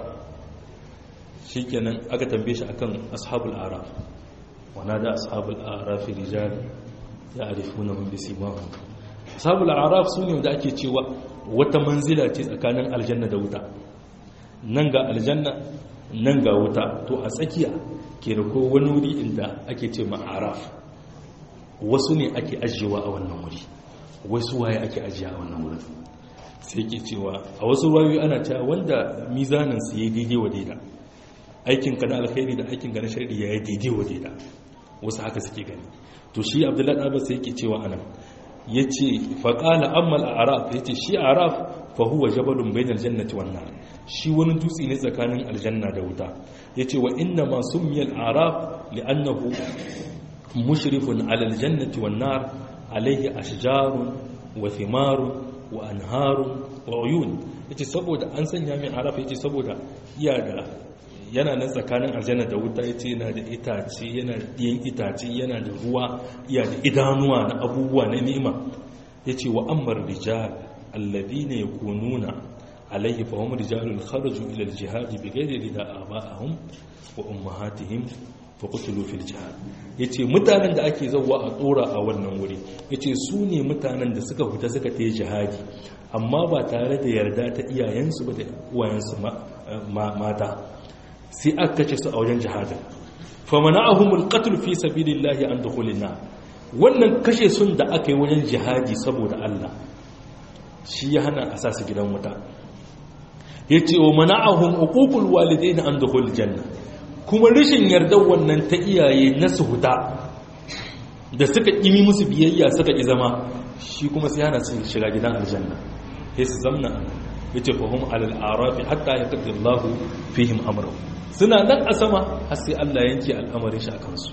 shikenan aka tambaye shi akan ashabul araf wana da ashabul araf rijal ya'rifuna min bisimahum ashabul araf sune wanda ake cewa wata manzila ce tsakanin aljanna da wuta nan ga aljanna nan ga wuta to a tsakiya ke da ko wani wuri inda ake ce ma araf wasu ne ake ajiyewa a wannan wuri wasu waye ake ajiya a wannan wurin sai ke cewa a wasu rayu ana cewa wanda mizanin su yayi daidai wa daida aikin ka na alkhairi da aikin ka na sharri yayi daidai wa daida wasu haka suke gani to shi abdullahi abbas yake cewa anan yace fa qala amma al-a'raf yace shi a'raf fa huwa jabalun bainal jannati wan nar shi wani dutse ne tsakanin aljanna da wuta yace wa inna ma sumiya al-a'raf li'annahu mushrifun 'ala al-jannati wan nar alayhi ashjarun wa thimarun wa anharun wa uyun yace saboda an sanya mai a'raf yace saboda yana nan tsakanin aljanna da wuta yace yana da itace yana da ɗiyan itace yana da ruwa iya da idanuwa na abubuwa na ni'ima yace wa ammar rijal alladhina yakununa alayhi fa hum rijalun kharaju ila al-jihad bighayri rida aba'ahum wa ummahatihim fa qutilu fil jihad yace mutanen da ake zawwa a tsora a wannan wuri yace su ne mutanen da suka fita suka tayi jihadi amma ba tare da yarda ta iyayensu ba da uwayensu mata sai aka kace su a wajen jihadin famana'ahumul qatl fi sabilillahi an dukhulin nar wannan kashe sun da aka yi wajen jihadi saboda Allah shi ya hana a sa su gidan wuta yace wa mana'ahum uququl walidain an dukhul janna kuma rashin yardar wannan ta iyaye na su huta da suka kimi musu biyayya suka ki zama shi kuma sai hana su shiga gidan aljanna sai su zamna yace fahum alal arafi hatta yaqdi Allah fihim amrahu suna nan a sama har sai Allah yanke al'amarin shi a kansu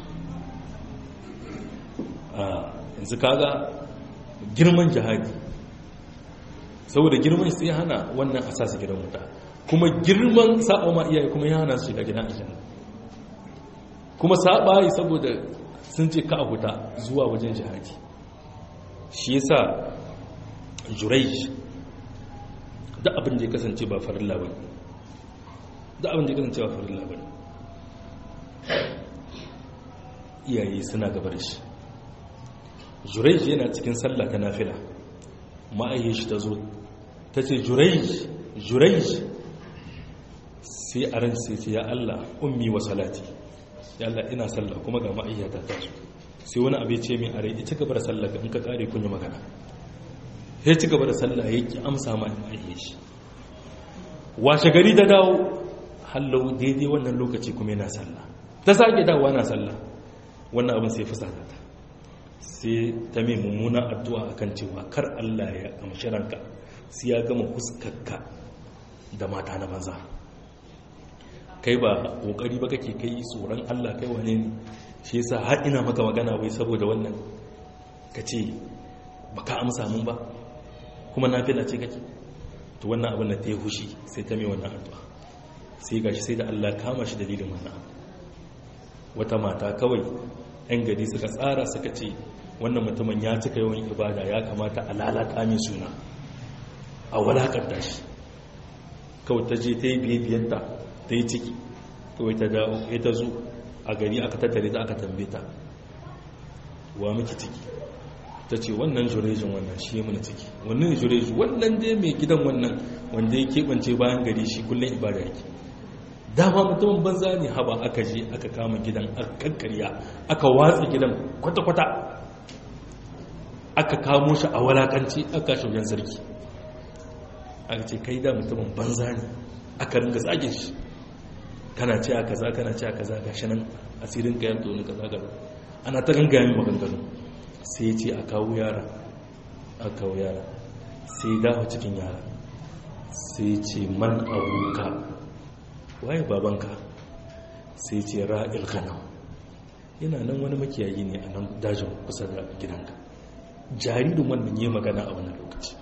yanzu kaga girman jihadi saboda girman sai hana wannan asasi gidan wuta kuma girman saba ma iyaye kuma ya hana su shiga gidan aljanna kuma saba yi saboda sun ce ka huta zuwa wajen jihadi shi yasa Jurayj da abin da ya kasance ba farilla bane da abin da ya kasance ba farilla bane iyaye suna gaba da shi Jurayj yana cikin sallah ta nafila ma'ayyar shi ta zo ta ce Jurayj sai a ran sai ce ya Allah ummi wa salati ya Allah ina sallah kuma ga ma'ayyata ta zo sai wani abu ya ce min a rai ita gaba da sallah in ka kare kun yi magana ya ci gaba da sallah ya ki amsa ma ma'ayyar shi washe gari da dawo hallau daidai wannan lokaci kuma yana sallah ta sake dawowa na sallah wannan abin sai fusata ta sai ta mai mummuna addu'a akan cewa kar Allah ya amshi ranka sai ya gama huskarka da mata na banza kai ba kokari ba kake kai tsoron Allah kai wane ne shi yasa har ina maka magana wai saboda wannan kace baka amsa mun ba kuma nafila ce kake to wannan abin da ta yi hushi sai ta mai wannan addu'a sai gashi sai da Allah kama shi dalilin wannan wata mata kawai ‘yan gari suka tsara suka ce wannan mutumin ya cika yawan ibada ya kamata a lalata min suna a walakanta shi kawai ta je ta yi biyanta ta yi ciki kawai ta dawo ya ta zo a gari aka tattare ta aka tambaye ta wa miki ciki ta ce wannan jurejin wannan shi mana ciki wannan jureji wannan dai mai gidan wannan wanda ya keɓance bayan gari shi kullum ibada yake dama mutumin banza ne haba aka je aka kama gidan aka kankarya aka watsa gidan kwata-kwata aka kamo shi a walakanci aka shi wajen sarki aka ce kai da mutumin banza ne aka ringa tsage shi kana ce a kaza kana ce a kaza ga shi nan asirin kayan tonu kaza gaba ana ta gangayen maganganu sai ce a kawo yara sai dawo cikin yara sai ce man abuka waye babanka sai ce ra'il ghanam yana nan wani makiyayi ne a nan dajin kusa da gidanka. Jaririn wannan yi magana a wannan lokaci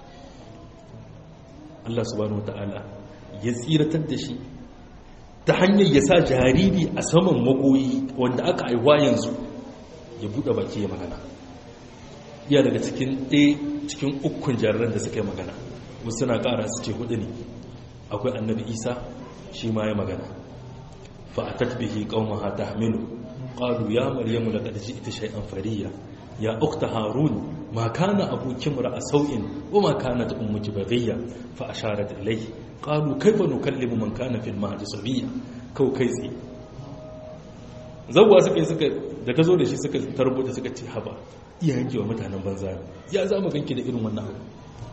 Allah subhanahu wata'ala ya tsiratar da shi ta hanyar ya sa jariri a saman magoyi wanda aka aiwa yanzu ya buɗe baki ya magana. Iya daga cikin cikin ukun jariran da suka yi magana, wasu suna ƙara su ce hudu ne. Akwai annabi Isa, shi ma ya magana. fa'atat bihi qaumaha tahmilu qalu ya maryamu laqad ji'ti shay'an fariya ya ukhta harun ma kana abuki mar'a sau'in wa ma kanat ummuki baghiya fa asharat ilayhi qalu kayfa nukallimu man kana fil mahdi sabiya kai tsi zawwa suka da tazo da shi suka tarbuta suka ce haba iyayenki wa mutanen banza ya za mu ganki da irin wannan abu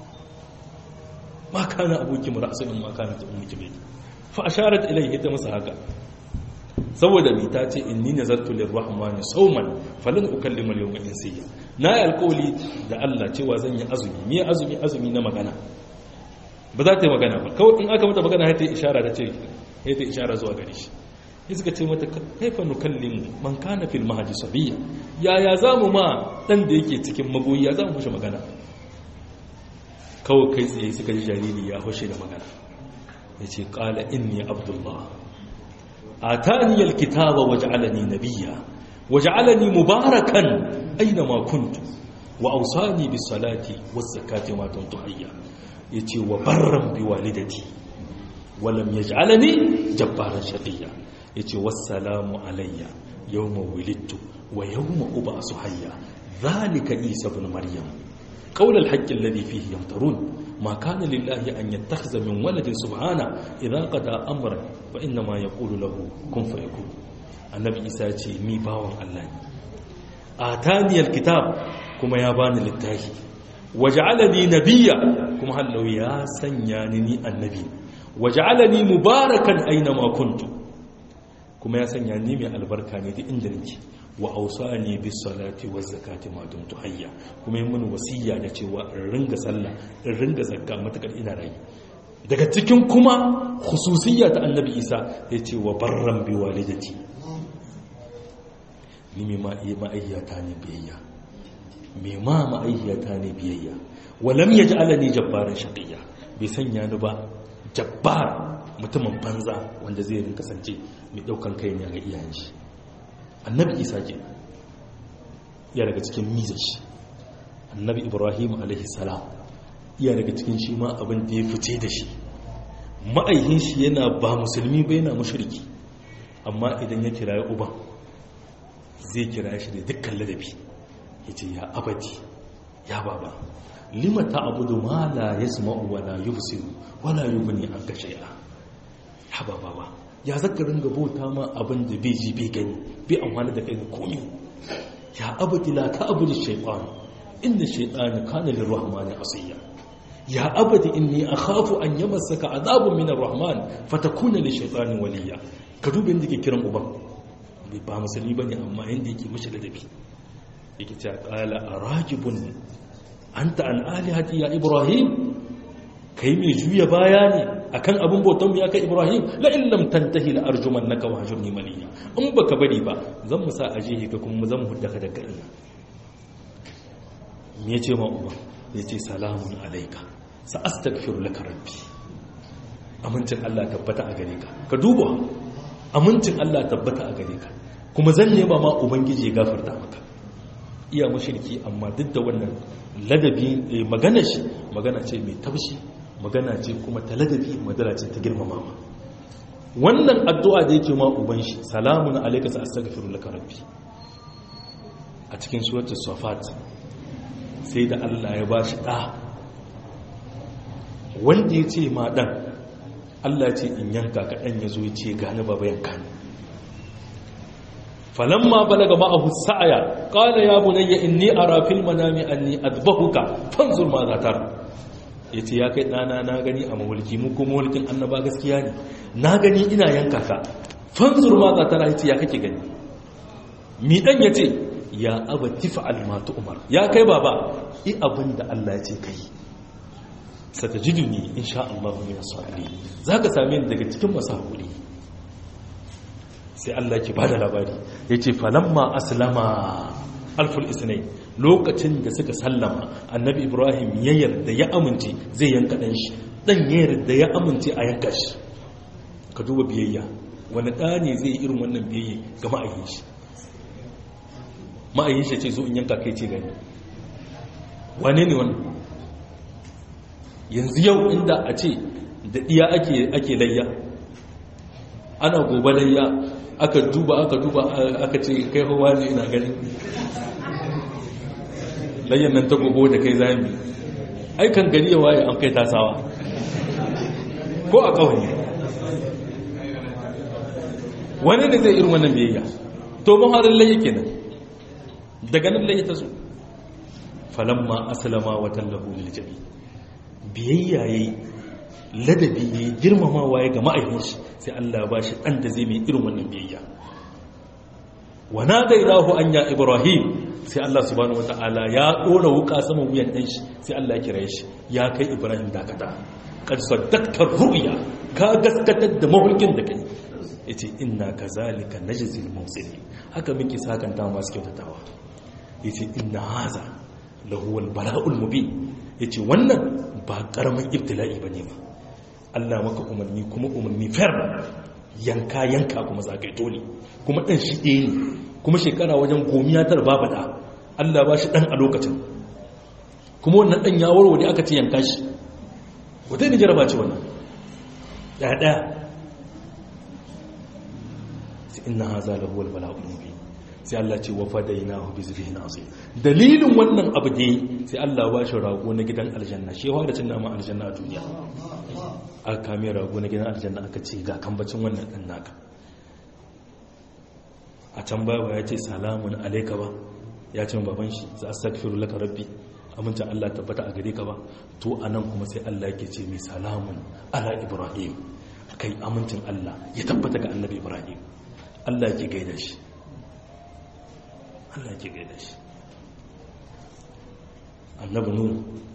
ma kana abuki mar'a sau'in ma kanat ummuki baghiya fa asharat ilayhi ita masa haka saboda mai ta ce inni nazartu lirrahmani sawman falan ukallima al-yawma insiya na yi alƙawli da Allah cewa zan yi azumi me azumi na magana ba za ta yi magana ba kawai in aka mata magana sai ta yi ishara da ce sai ta ishara zuwa gare shi sai suka ce mata kaifa nukallimu man kana fil mahdi sabiya yaya zamu ma dan da yake cikin magoyi ya zamu mushi magana kawai kai tsaye suka ji jariri ya hoshe da magana yace qala inni abdullah آتاني الكتاب وجعلني نبيا وجعلني مباركا أينما كنت وأوصاني بالصلاة والزكاة ما دمت حيا يتي وبرا بوالدتي ولم يجعلني جبارا شقيا يتي والسلام علي يوم ولدت ويوم أبعث حيا ذلك عيسى ابن مريم قول الحق الذي فيه يمترون ما كان لله أن يتخذ من ولد سبحانه إذا قضى أمرا فإنما يقول له كن فيكون النبي إساءتي مي باوان الله آتاني الكتاب كما يابان للتاهي وجعلني نبيا كما هل لو يا سنيانني النبي وجعلني مباركا أينما كنت كما يا سنيانني من البركة دي إندرنك wa ausani bis salati waz zakati ma dumtu hayya kuma yin mun wasiya da cewa in ringa sallah in ringa zakka matakar ina rayi daga cikin kuma khususiyya ta annabi Isa yace wa barran bi walidati ni me ma ma'ayyata ne biyayya me ma ma'ayyata ne biyayya wa lam yaj'alani jabbaran shaqiyya bai sanya ni ba jabbar mutumin banza wanda zai rinka kasance mai daukan kai ne ga iyayen shi annabi Isa ke ya daga cikin mizashi annabi Ibrahim alaihi salam ya daga cikin shi ma abin da ya fice da shi ma'aihin shi yana ba musulmi ba yana mushriki amma idan ya kira uba zai kira shi da dukkan ladabi yace ya abadi ya baba lima ta'budu ma la yasma'u wa la yubsiru wa la yughni anka shay'a ya baba ya zaka ringa bauta ma abin da bai ji bai gani bai amfani da kai komai ya abadi la ta'budu shaytan inna shaytana kana lirrahmani asiya ya abadi inni akhafu an yamassaka adabun min arrahman fatakuna lishaytani waliya ka duba inda ke kiran uban bai ba musulmi bane amma inda yake mishi ladabi yake cewa qala arajibun anta an alihati ya ibrahim kai mai juya baya ne akan abin bautan ya kai ibrahim la in lam tantahi la arjumannaka wa hajurni maliya in baka bari ba zan musa ajihi ka kuma zan hudda ka daga ina me yace ma uba yace salamun alayka sa astaghfiru laka rabbi amincin Allah tabbata a gare ka ka duba amincin Allah tabbata a gare ka kuma zan nema ma ubangiji ya gafarta maka iya mushriki amma duk da wannan ladabi magana shi magana ce mai taushi magana ce kuma ta ladabi madara ce ta girmama ma wannan addu'a da yake ma uban shi salamun alayka sa astaghfiru laka rabbi a cikin suratul safat sai da Allah ya bashi da wanda ya ce ma dan Allah ya ce in yanka ka dan yazo ya ce gani baba yanka ni falamma balaga ma'ahu sa'ya qala ya bunayya inni ara fil manami anni adbahuka fanzur ma za tar yace ya kai dana na gani a mulki mu kuma mulkin annaba gaskiya ne na gani ina yanka ka fanzur ma za tar yace ya kake gani mi dan yace ya abati fa'al ma tu'mar, ya kai baba i abinda Allah ya ce kai, satajiduni insha Allah min as-sabirin, zaka same ni daga cikin masu hakuri. Sai Allah ke bada labari yace falamma aslama alful isnai, lokacin da suka sallama annabi Ibrahim ya yarda ya amince zai yanka dan shi, dan ya yarda ya amince a yanka shi. Ka duba biyayya, wani ɗa ne zai irin wannan biyayya ga ma'ayyin shi? Ma'ayyin shi ce zo in yanka kai ce gani, wane ne wannan? Yanzu yau inda a ce da iya ake layya, ana gobe layya, aka duba aka ce kai hawa ne ina ganin layyan nan ta gobe da kai zami, aikan gani ya waye an kai tasawa ko a kawai. Wani ne zai irin wannan biyayya? To ban harin layya kenan, daga nan layya ta zo. Falamma aslama wa tallahu lil jabi, biyayya yayi, ladabi yayi, girmamawa ya ga ma'aikin shi, sai Allah ba shi dan da zai mai irin wannan biyayya. Wa nadaynahu an ya Ibrahim, sai Allah subhanahu wataala ya dora wuka saman wuyan dan shi, sai Allah ya kira shi, ya kai Ibrahim dakata, qad saddaqta ru'ya, ka gaskatar da mahulkin da kai. Yace inna kazalika najzil muhsinin, haka muke sakanta masu kyautatawa. Yace inna haza lahuwal bala'ul mubin, yace wannan ba karamin ibtila'i bane ba. Allah maka umarni kuma umarni ferma, yanka kuma zakai dole, kuma dan shi ɗaya ne, kuma shekara wajen 19 babu da Allah ba shi dan a lokacin, kuma wannan dan ya warware aka ce yanka shi. wata ne jaraba ce wannan ɗaya inna haza lahu al-bala'ul mubin. Sai Allah ce wa fadainahu bi zibhin azim, dalilin wannan abu dai sai Allah ba shi rago na gidan aljanna. Shi yawa da cin nama aljanna a duniya, aka kame rago na gidan aljanna aka ce ga kambacin wannan dan naka. A can baba ya ce salamun alayka ba, ya ce baban shi za astaghfiru laka rabbi, amincin Allah tabbata a gare ka ba. To anan kuma sai Allah yake ce mai salamun ala Ibrahim, kai amincin Allah ya tabbata ga annabi Ibrahim. Allah ke gaida shi, Allah ke gaida shi. Annabi Nuhu,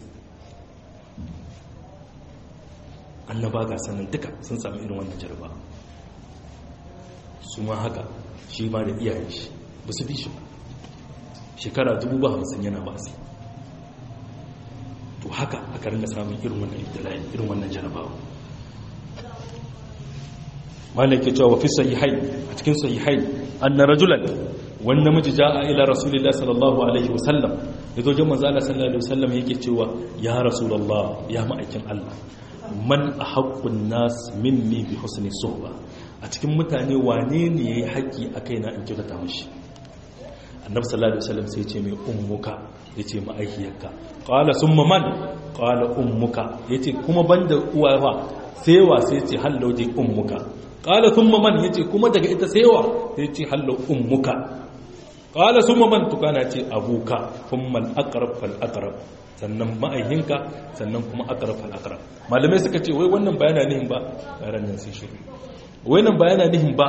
annaba ga sanin duka sun sami irin wannan jarba, su ma haka shi ma da iyayen shi ba su bi shi ba, shekara 50,000 yana ba su. To haka aka rinda samun irin wannan ibtila'i, irin wannan jarabawa. malaka cewa wa fi sahihain, a cikin sahihain anna rajulan, wani namiji ja'a ila rasulillah sallallahu alaihi wasallam, yazo jin manzo Allah sallallahu alaihi wasallam yake cewa ya rasulullah, ya ma'aikin Allah, man ahaqqun nas minni bi husni suhba, a cikin mutane wane ne yayi haƙi a kaina in kyautata mishi? Annabi sallallahu alaihi wasallam sai ya ce mai ummuka, yace ma'aikiyarka. Qala summa man? Qala ummuka, yace kuma banda uwa sai wa? Sai ya ce hallau dai ummuka. Qala thumma man, yace kuma daga ita saiwa? Yace hallo ummuka. Qala thumma man, tukana ce abuka, thumma al-aqrab fal-aqrab, sannan ma'ayinka, sannan kuma aqrab fal-aqrab. Malamai suka ce wai wannan bayana nihin ba yaran nan sai shiru, wannan bayana nihin ba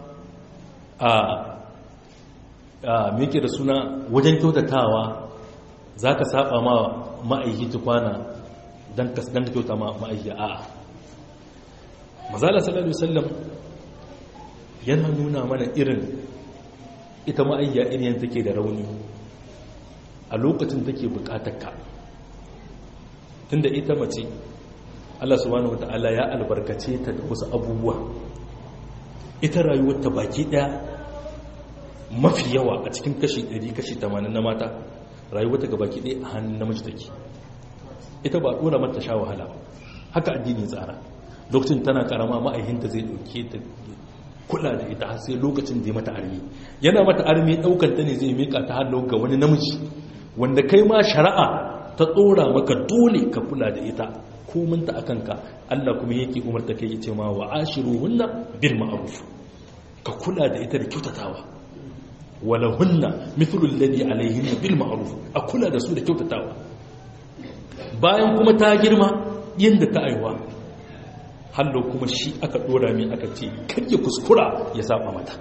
a me yake da suna wajen kyautatawa zaka saba ma ma'aiki tukwana dan ka kyauta ma ma'aiki. A'a, mazala sallallahu alaihi wasallam yana nuna mana irin ita ma'ayya irin take da rauni a lokacin take bukatar ka, tunda ita mace Allah subhanahu wataala ya albarkace ta da wasu abubuwa. Ita rayuwar ta baki daya mafi yawa a cikin kashi 100 kashi 80 na mata rayuwar ta baki daya a hannun namiji take. Ita ba dora mata sha wahala ba, haka addini tsara. Lokacin tana karama ma'aihinta zai dauke ta kula da ita har sai lokacin da ya mata armi, yana mata armi daukar ta ne zai mika ta hallo ga wani namiji wanda kai ma shari'a ta tsora maka dole ka kula da ita kominta akan ka. Allah kuma yake umarta kai yace ma wa ashiruhunna bil ma'ruf, ka kula da ita da kyautatawa. walahunna mithlu alladhi alayhinna bil ma'ruf, a kula da su da kyautatawa. Bayan kuma ta girma yanda ta aiwa hallo kuma shi aka dora mai aka ce kake kuskura ya saba mata,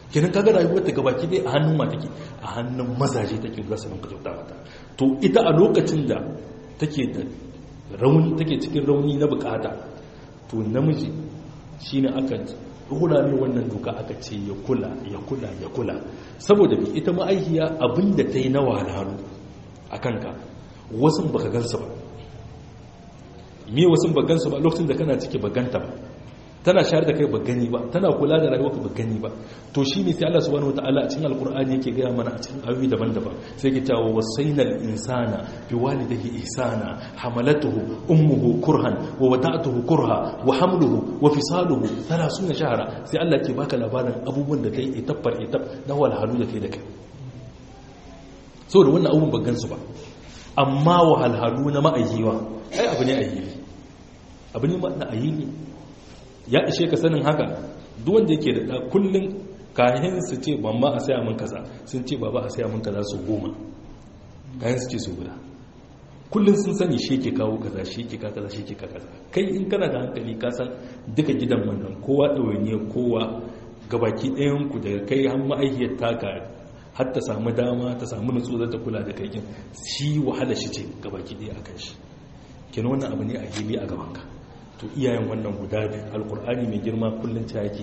kenan kaga rayuwar ta gabaki dai a hannun ma take, a hannun mazaje take za su rinka kyauta mata. To ita a lokacin da take da rauni, take cikin rauni na bukata, to namiji shine aka dora ne wannan doka, aka ce ya kula saboda bi ita ma'aikiya abinda ta yi na wahalhalu a kanka wasu baka gansu ba. Me wasu ba gansu ba? Lokacin da kana ciki ba ganta ba, tana shayar da kai ba gani ba, tana kula da rayuwarka ba gani ba. To shine sai Allah subhanahu wataala a cikin alkur'ani yake gaya mana a cikin ayoyi daban-daban, sai yake cewa wasainal insana biwalidayhi ihsana hamalatuhu ummuhu kurhan wa wada'tuhu kurha wa hamluhu wa fisaluhu 30 shahra. Sai Allah ke baka labarin abubuwan da kai itab na walhalu da kai saboda wannan abubuwan ba gansu ba. Amma wahalhalu na ma'ayyiwa ai abu ne ayyili, abu ne na ayyili. Ya ishe ka sanin haka. Duk wanda yake da kullun kayan su ce mamma a saya min kaza, sun ce baba a saya min kaza su 10, kayan su ce su guda, kullun sun sani shi ke kawo kaza, shi ke kaza, shi ke kaza. Kai in kana da hankali ka san duka gidan wannan kowa ɗawainiya, kowa gabaki ɗayan ku daga kai har ma'aikiyar taka har ta samu dama, ta samu nutsu ta kula da kai, shi wahala shi ce gabaki ɗaya akan shi. Kenan wannan abu ne a hili a gabanka. To iyayen wannan guda biyu alkur'ani mai girma kullum ta yake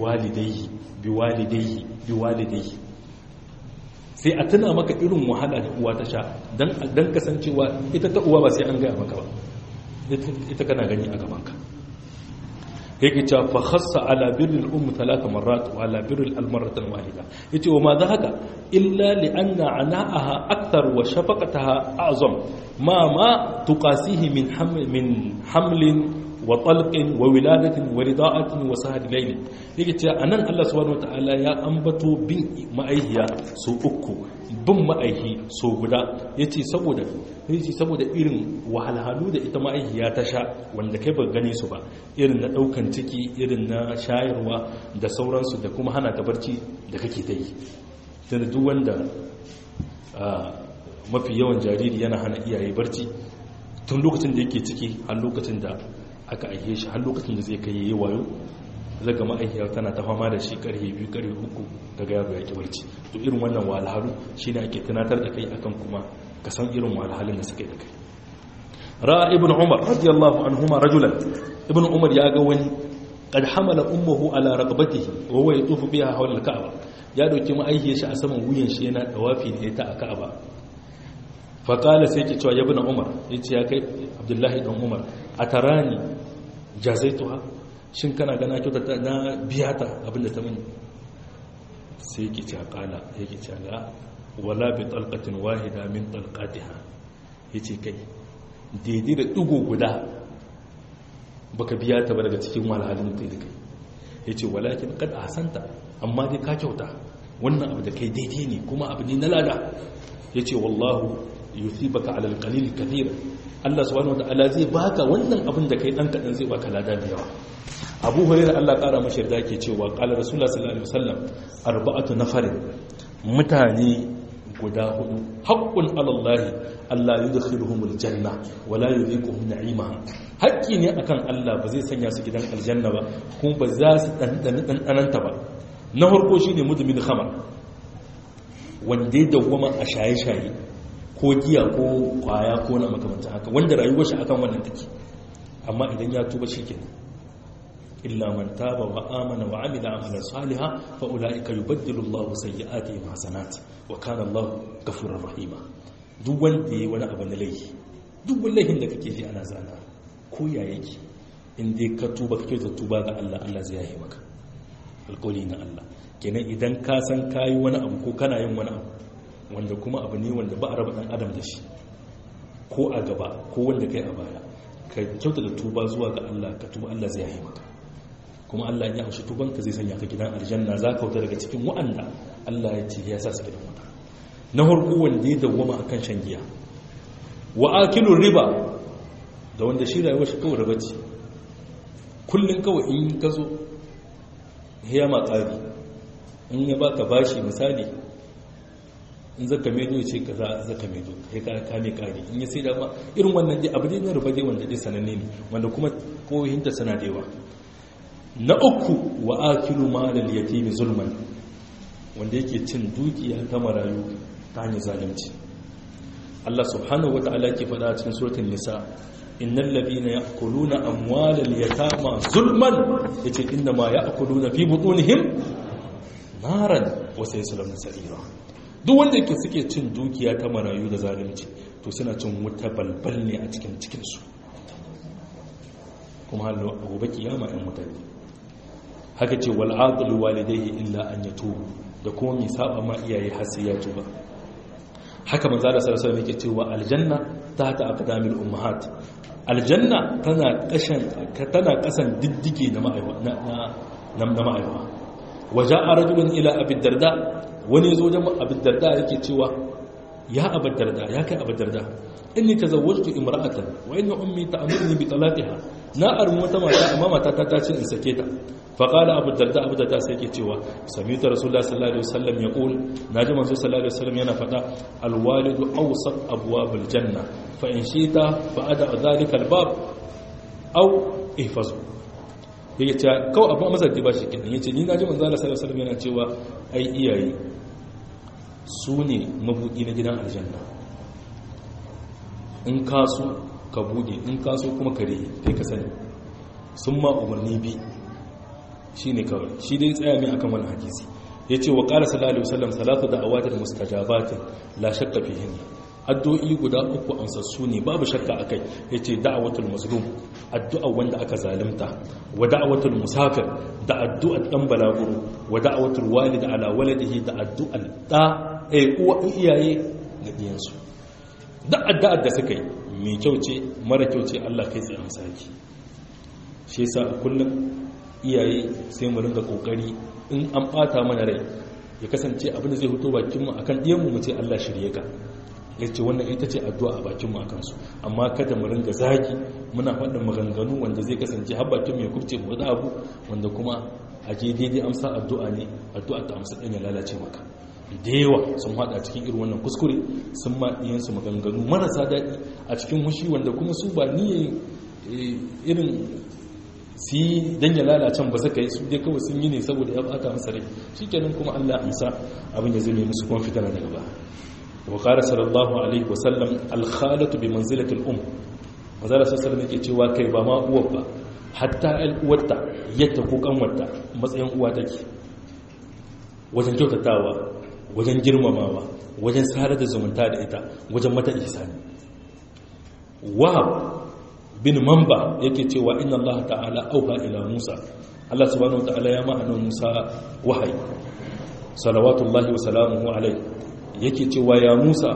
biwalidaihi. Sai a tuna maka irin wahala da uwa ta sha don kasancewa ita ta uwa ba sai an gaya maka ba, ita kana gani a gabanka. yake cewa fa khassa ala birril umm 3 marrat wa ala birril almarratan wahida. yace wa ma haka illa li anna anaaha akthar wa shafaqataha a'zam ma tuqasihi min hamlin wa talqin wa wiladatin wa rida'atin wa sahad layl. yake cewa anan Allah subhanahu wataala ya ambato bin ma'aihiya so uku, bin ma'aihi so guda. yace saboda irin wahalhalu da ita ma'aihiya ta sha wanda kai ba gane su ba, irin na daukan ciki, irin na shayarwa da sauransu, da kuma hana ta barci da kake ta yi. tunda duk wanda mafi yawan jariri yana hana iyaye barci tun lokacin da yake ciki har lokacin da aka aihe shi, har lokacin da zai kai yayi wayo, zaga ma'aikiya tana ta fama da shi karhe 2 karhe 3 daga yaro ya ki barci. To irin wannan wahalhalu shine ake tunatar da kai akan kuma ka san irin wahalhalun da suke da kai. Ra'a ibn Umar radiyallahu anhuma rajulan, ibn Umar ya ga wani qad hamala ummuhu ala raqabatihi wa huwa yatufu biha hawla al-Ka'ba. Ya dauki ma'aikiyar shi a saman wuyan shi yana dawafi da ita a Ka'aba. Fa qala sai ki cewa ibn Umar, yace ya kai Abdullahi dan Umar, atarani jazaituha, shin kana gana kyauta na biya ta abinda ta mini? sai yake ce kala yake ce la wala bi talqatin wahida min talqatiha. yace kai daidai da dugo guda baka biya ta ba daga cikin walhalin da kai. yace walakin qad ahsanta, amma dai ka kyauta, wannan abu da kai daidai ne kuma abu ne na lada. yace wallahu yusibaka ala alqalil kathira, Allah subhanahu wataala zai baka wannan abin da kai dan kadan zai baka lada da yawa. Abu Hurairah Allah kara mashi yarda ke cewa qala Rasulullah sallallahu alaihi wasallam arba'atu nafarin, mutane guda hudu haqqun ala Allah alla yudkhiluhumul janna wa la yudhiquhum na'imaha. haƙƙi ne akan Allah ba zai sanya su gidan aljanna ba kuma ba za su dandananta ba. Na farko shine mudmin khamar, wanda ya dawwama a shaye-shaye ko giya ko kwaya ko na makamancin haka, wanda rayuwar shi akan wannan take. amma idan ya tuba shikenan, illa man taba wa amana wa amila amalan salihan fa ulaika yubaddilu Allahu sayyi'atihim hasanat wa kana Allahu ghafurur rahima. duk wanda yayi wani abu na laifi, duk wallahin da kake ji ana zana ko ya yake, in dai ka tuba kake da tuba ga Allah, Allah zai yaye maka. alƙawari na Allah kenan. idan ka san kayi wani abu ko kana yin wani abu wanda kuma abu ne wanda ba a raba dan adam da shi, ko a gaba ko wanda kai a baya, ka kyauta da tuba zuwa ga Allah, ka tuba, Allah zai yaye maka. kuma Allah ya amshi tubanka zai sanya ka gidan aljanna, za ka wuta daga cikin wa'anda Allah ya ce ya sa su gidan wuta. Na farko wanda ya dawwama akan shan giya, wa akilu riba, da wanda shi rayuwar shi kawai riba ce, kullun kawai in ka zo ya ma tsari, in ya baka bashi misali, in zaka medo ce ka zaka medo kai ka kame kari, in ya sai da ma irin wannan dai abu ne na riba dai wanda dai sananne ne, wanda kuma kohinta sana da yawa. Na uku wa akilu malal yatimi zulman, wanda yake cin dukiya ta marayu ta hanyar zalunci. Allah subhanahu wata'ala ke faɗa cikin suratul nisa innal ladina ya'kuluna amwalal yatama zulman yace inna ma ya'kuluna fi butunihim naran wa sayasluna sa'ira. Duk wanda yake suke cin dukiya ta marayu da zalunci to suna cin wuta balbal ne a cikin su, kuma har gobe kiyama ɗan mutane. Haka ce wal aqlu walidayhi illa an yatubu, da kuma mai saba ma iyaye har sai ya tuba. Haka manzo da sallallahu alaihi wasallam yake cewa aljanna tahta aqdamil ummahat, aljanna tana kasan diddige na ma'aiwa. Waja'a rajulun ila abi darda, wani yazo da abi darda yake cewa ya abi darda, ya kai abi darda, inni tazawwajtu imra'atan wa inna ummi ta'muruni bi talaqiha, na armu wata mata amma mata ta ce in sake ta. فقال أبو الدرداء سيكي تيوا سمعت رسول الله صلى الله عليه وسلم يقول ناجي منزول صلى الله عليه وسلم ينفدا الوالد أوسط أبواب الجنة فإن شئت فأدع ذلك الباب أو احفظه. yake cewa kawai abu mazar da ba shi kenan yace ni naji manzo Allah sallallahu alaihi wasallam yana cewa ai iyaye su ne mabudi na gidan aljanna, in ka so ka bude, in ka so kuma kare kai ka sani. Sun ma umarni bi shi ne kawai, shi dai tsaya mai akan wani hadisi. Ya ce wa ƙara sallallahu alaihi wasallam salatu da awatar mustajabatin la shakka fihin, addu'o'i guda uku amsassu ne babu shakka akai. Ya ce da'awatul mazlum, addu'a wanda aka zalunta, wa da'awatul musafir, da addu'ar dan balaguro, wa da'awatul walid ala waladihi, da addu'ar uwa iyaye ga diyansu. Da addu'ar da suka yi mai kyau ce mara kyau ce Allah kai tsaye amsa ki. Shi yasa kullum iyaye sai mu ringa kokari in an bata mana rai ya kasance abin da zai fito bakin mu akan diyan mu ce Allah shirye ka, yace wannan ita ce addu'a a bakin mu akan su. Amma kada mu ringa zagi muna faɗin maganganu wanda zai kasance har bakin mu ya kubce mu da abu wanda kuma a je daidai amsa addu'a ne, addu'a ta amsa din ya lalace maka. Da yawa sun hada cikin irin wannan kuskure, sun ma diyan su maganganu marasa daɗi a cikin hushi wanda kuma su ba niyyar irin su yi don ya lalacen ba suka yi, su dai kawai sun yi ne saboda ya bata masa rai, shi kenan kuma Allah amsa abin da zai mai musu kuma fitana daga ba. wa qala sallallahu alaihi wasallam al-khalatu bi manzilati al-um, manzala sallallahu yake cewa kai ba ma uwar ba, hatta al-uwarta yadda ko kanwarta matsayin uwa take wajen kyautatawa, wajen girmamawa, wajen sadar da zumunta da ita, wajen mata ihsani. Wahab bin mamba yake cewa inna Allah ta'ala auha ila Musa, Allah subhanahu wata'ala ya ma'ana Musa wahayi salawatullahi wa salamuhu alaihi, yake cewa ya Musa,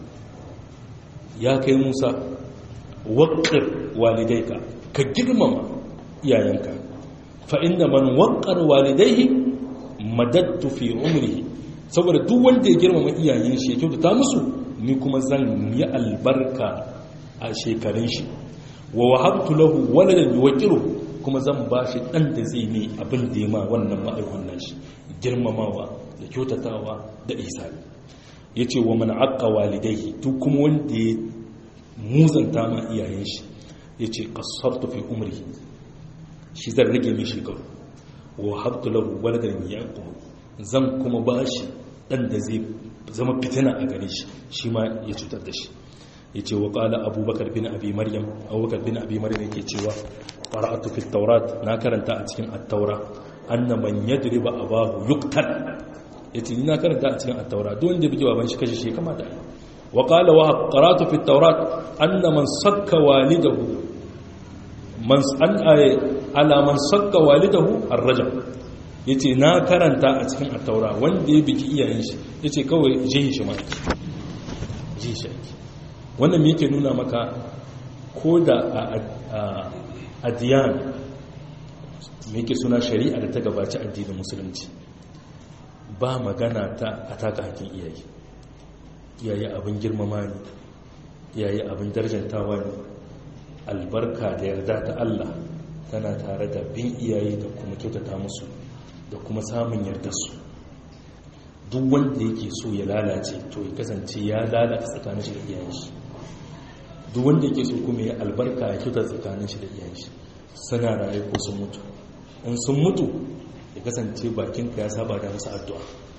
ya kai Musa, waqqir walidayka, ka girmama iyayenka, fa inna man waqqara walidayhi madattu fi umrihi, saboda duk wanda ya girmama iyayen shi ya kyautata musu, ni kuma zan yi albarka a shekarun shi. wa wahabtu lahu waladan yuqiru, kuma zan bashi dan da zai ne abin da ya ma wannan ma'aikon nashi, girmamawa da kyautatawa da ihsani. yace wa man aqqa walidayhi, duk kuma wanda ya muzanta ma iyayen shi, yace qassartu fi umrihi, shi zan rage mai shekaru. wa wahabtu lahu waladan yaqum, zan kuma bashi dan da zai zama fitina a gare shi, shi ma ya cutar da shi. yace wa qala abubakar bin abi maryam, abubakar bin abi maryam yake cewa qara'atu fi at-taurat, na karanta a cikin at-taura, anna man yadriba abahu yuqtal, yace ni na karanta a cikin at-taura don wanda bige baban shi kashe shi kamata. wa qala wa qara'atu fi at-taurat anna man sakka walidahu man an ala man sakka walidahu ar-rajam, yace na karanta a cikin at-taura wanda ya bige iyayen shi yace kawai jihi shi ma jihi shi. Wannan me yake nuna maka ko da a adiyan me yake suna shari'a da ta gabaci addinin musulunci ba magana ta ataka hakkin iyaye. Iyaye abin girmama ne, iyaye abin darajantawa ne. Albarka da yarda ta Allah tana tare da bin iyaye da kuma kyautata musu da kuma samun yardarsu. Duk wanda yake so ya lalace to ya kasance ya lalata tsakanin shi da iyayen shi. Duk wanda yake so kuma ya albarka ya kyauta tsakanin shi da iyayen shi, suna raye ko sun mutu. In sun mutu ya kasance bakinka ya saba da musu addu'a,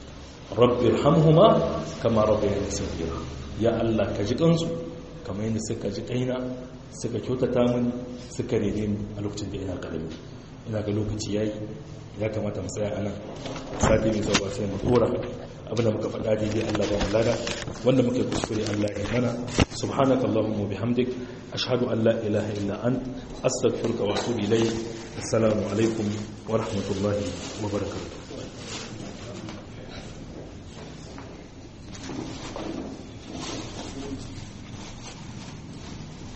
rabbir hamhuma kama rabbayani saghira ya Allah ka ji kansu kamar yadda suka ji kaina suka kyautata mini suka rene ni a lokacin da ina karami ina ga lokaci yayi ya kamata mu tsaya anan sati mai zuwa sai mu dora abinda muka faɗa daidai Allah ba mu lada wanda muka kuskure Allah ya mana subhanakallahumma wa bihamdik ashhadu an la ilaha illa ant astaghfiruka wa atubu ilayk assalamu alaikum wa rahmatullahi wa barakatuh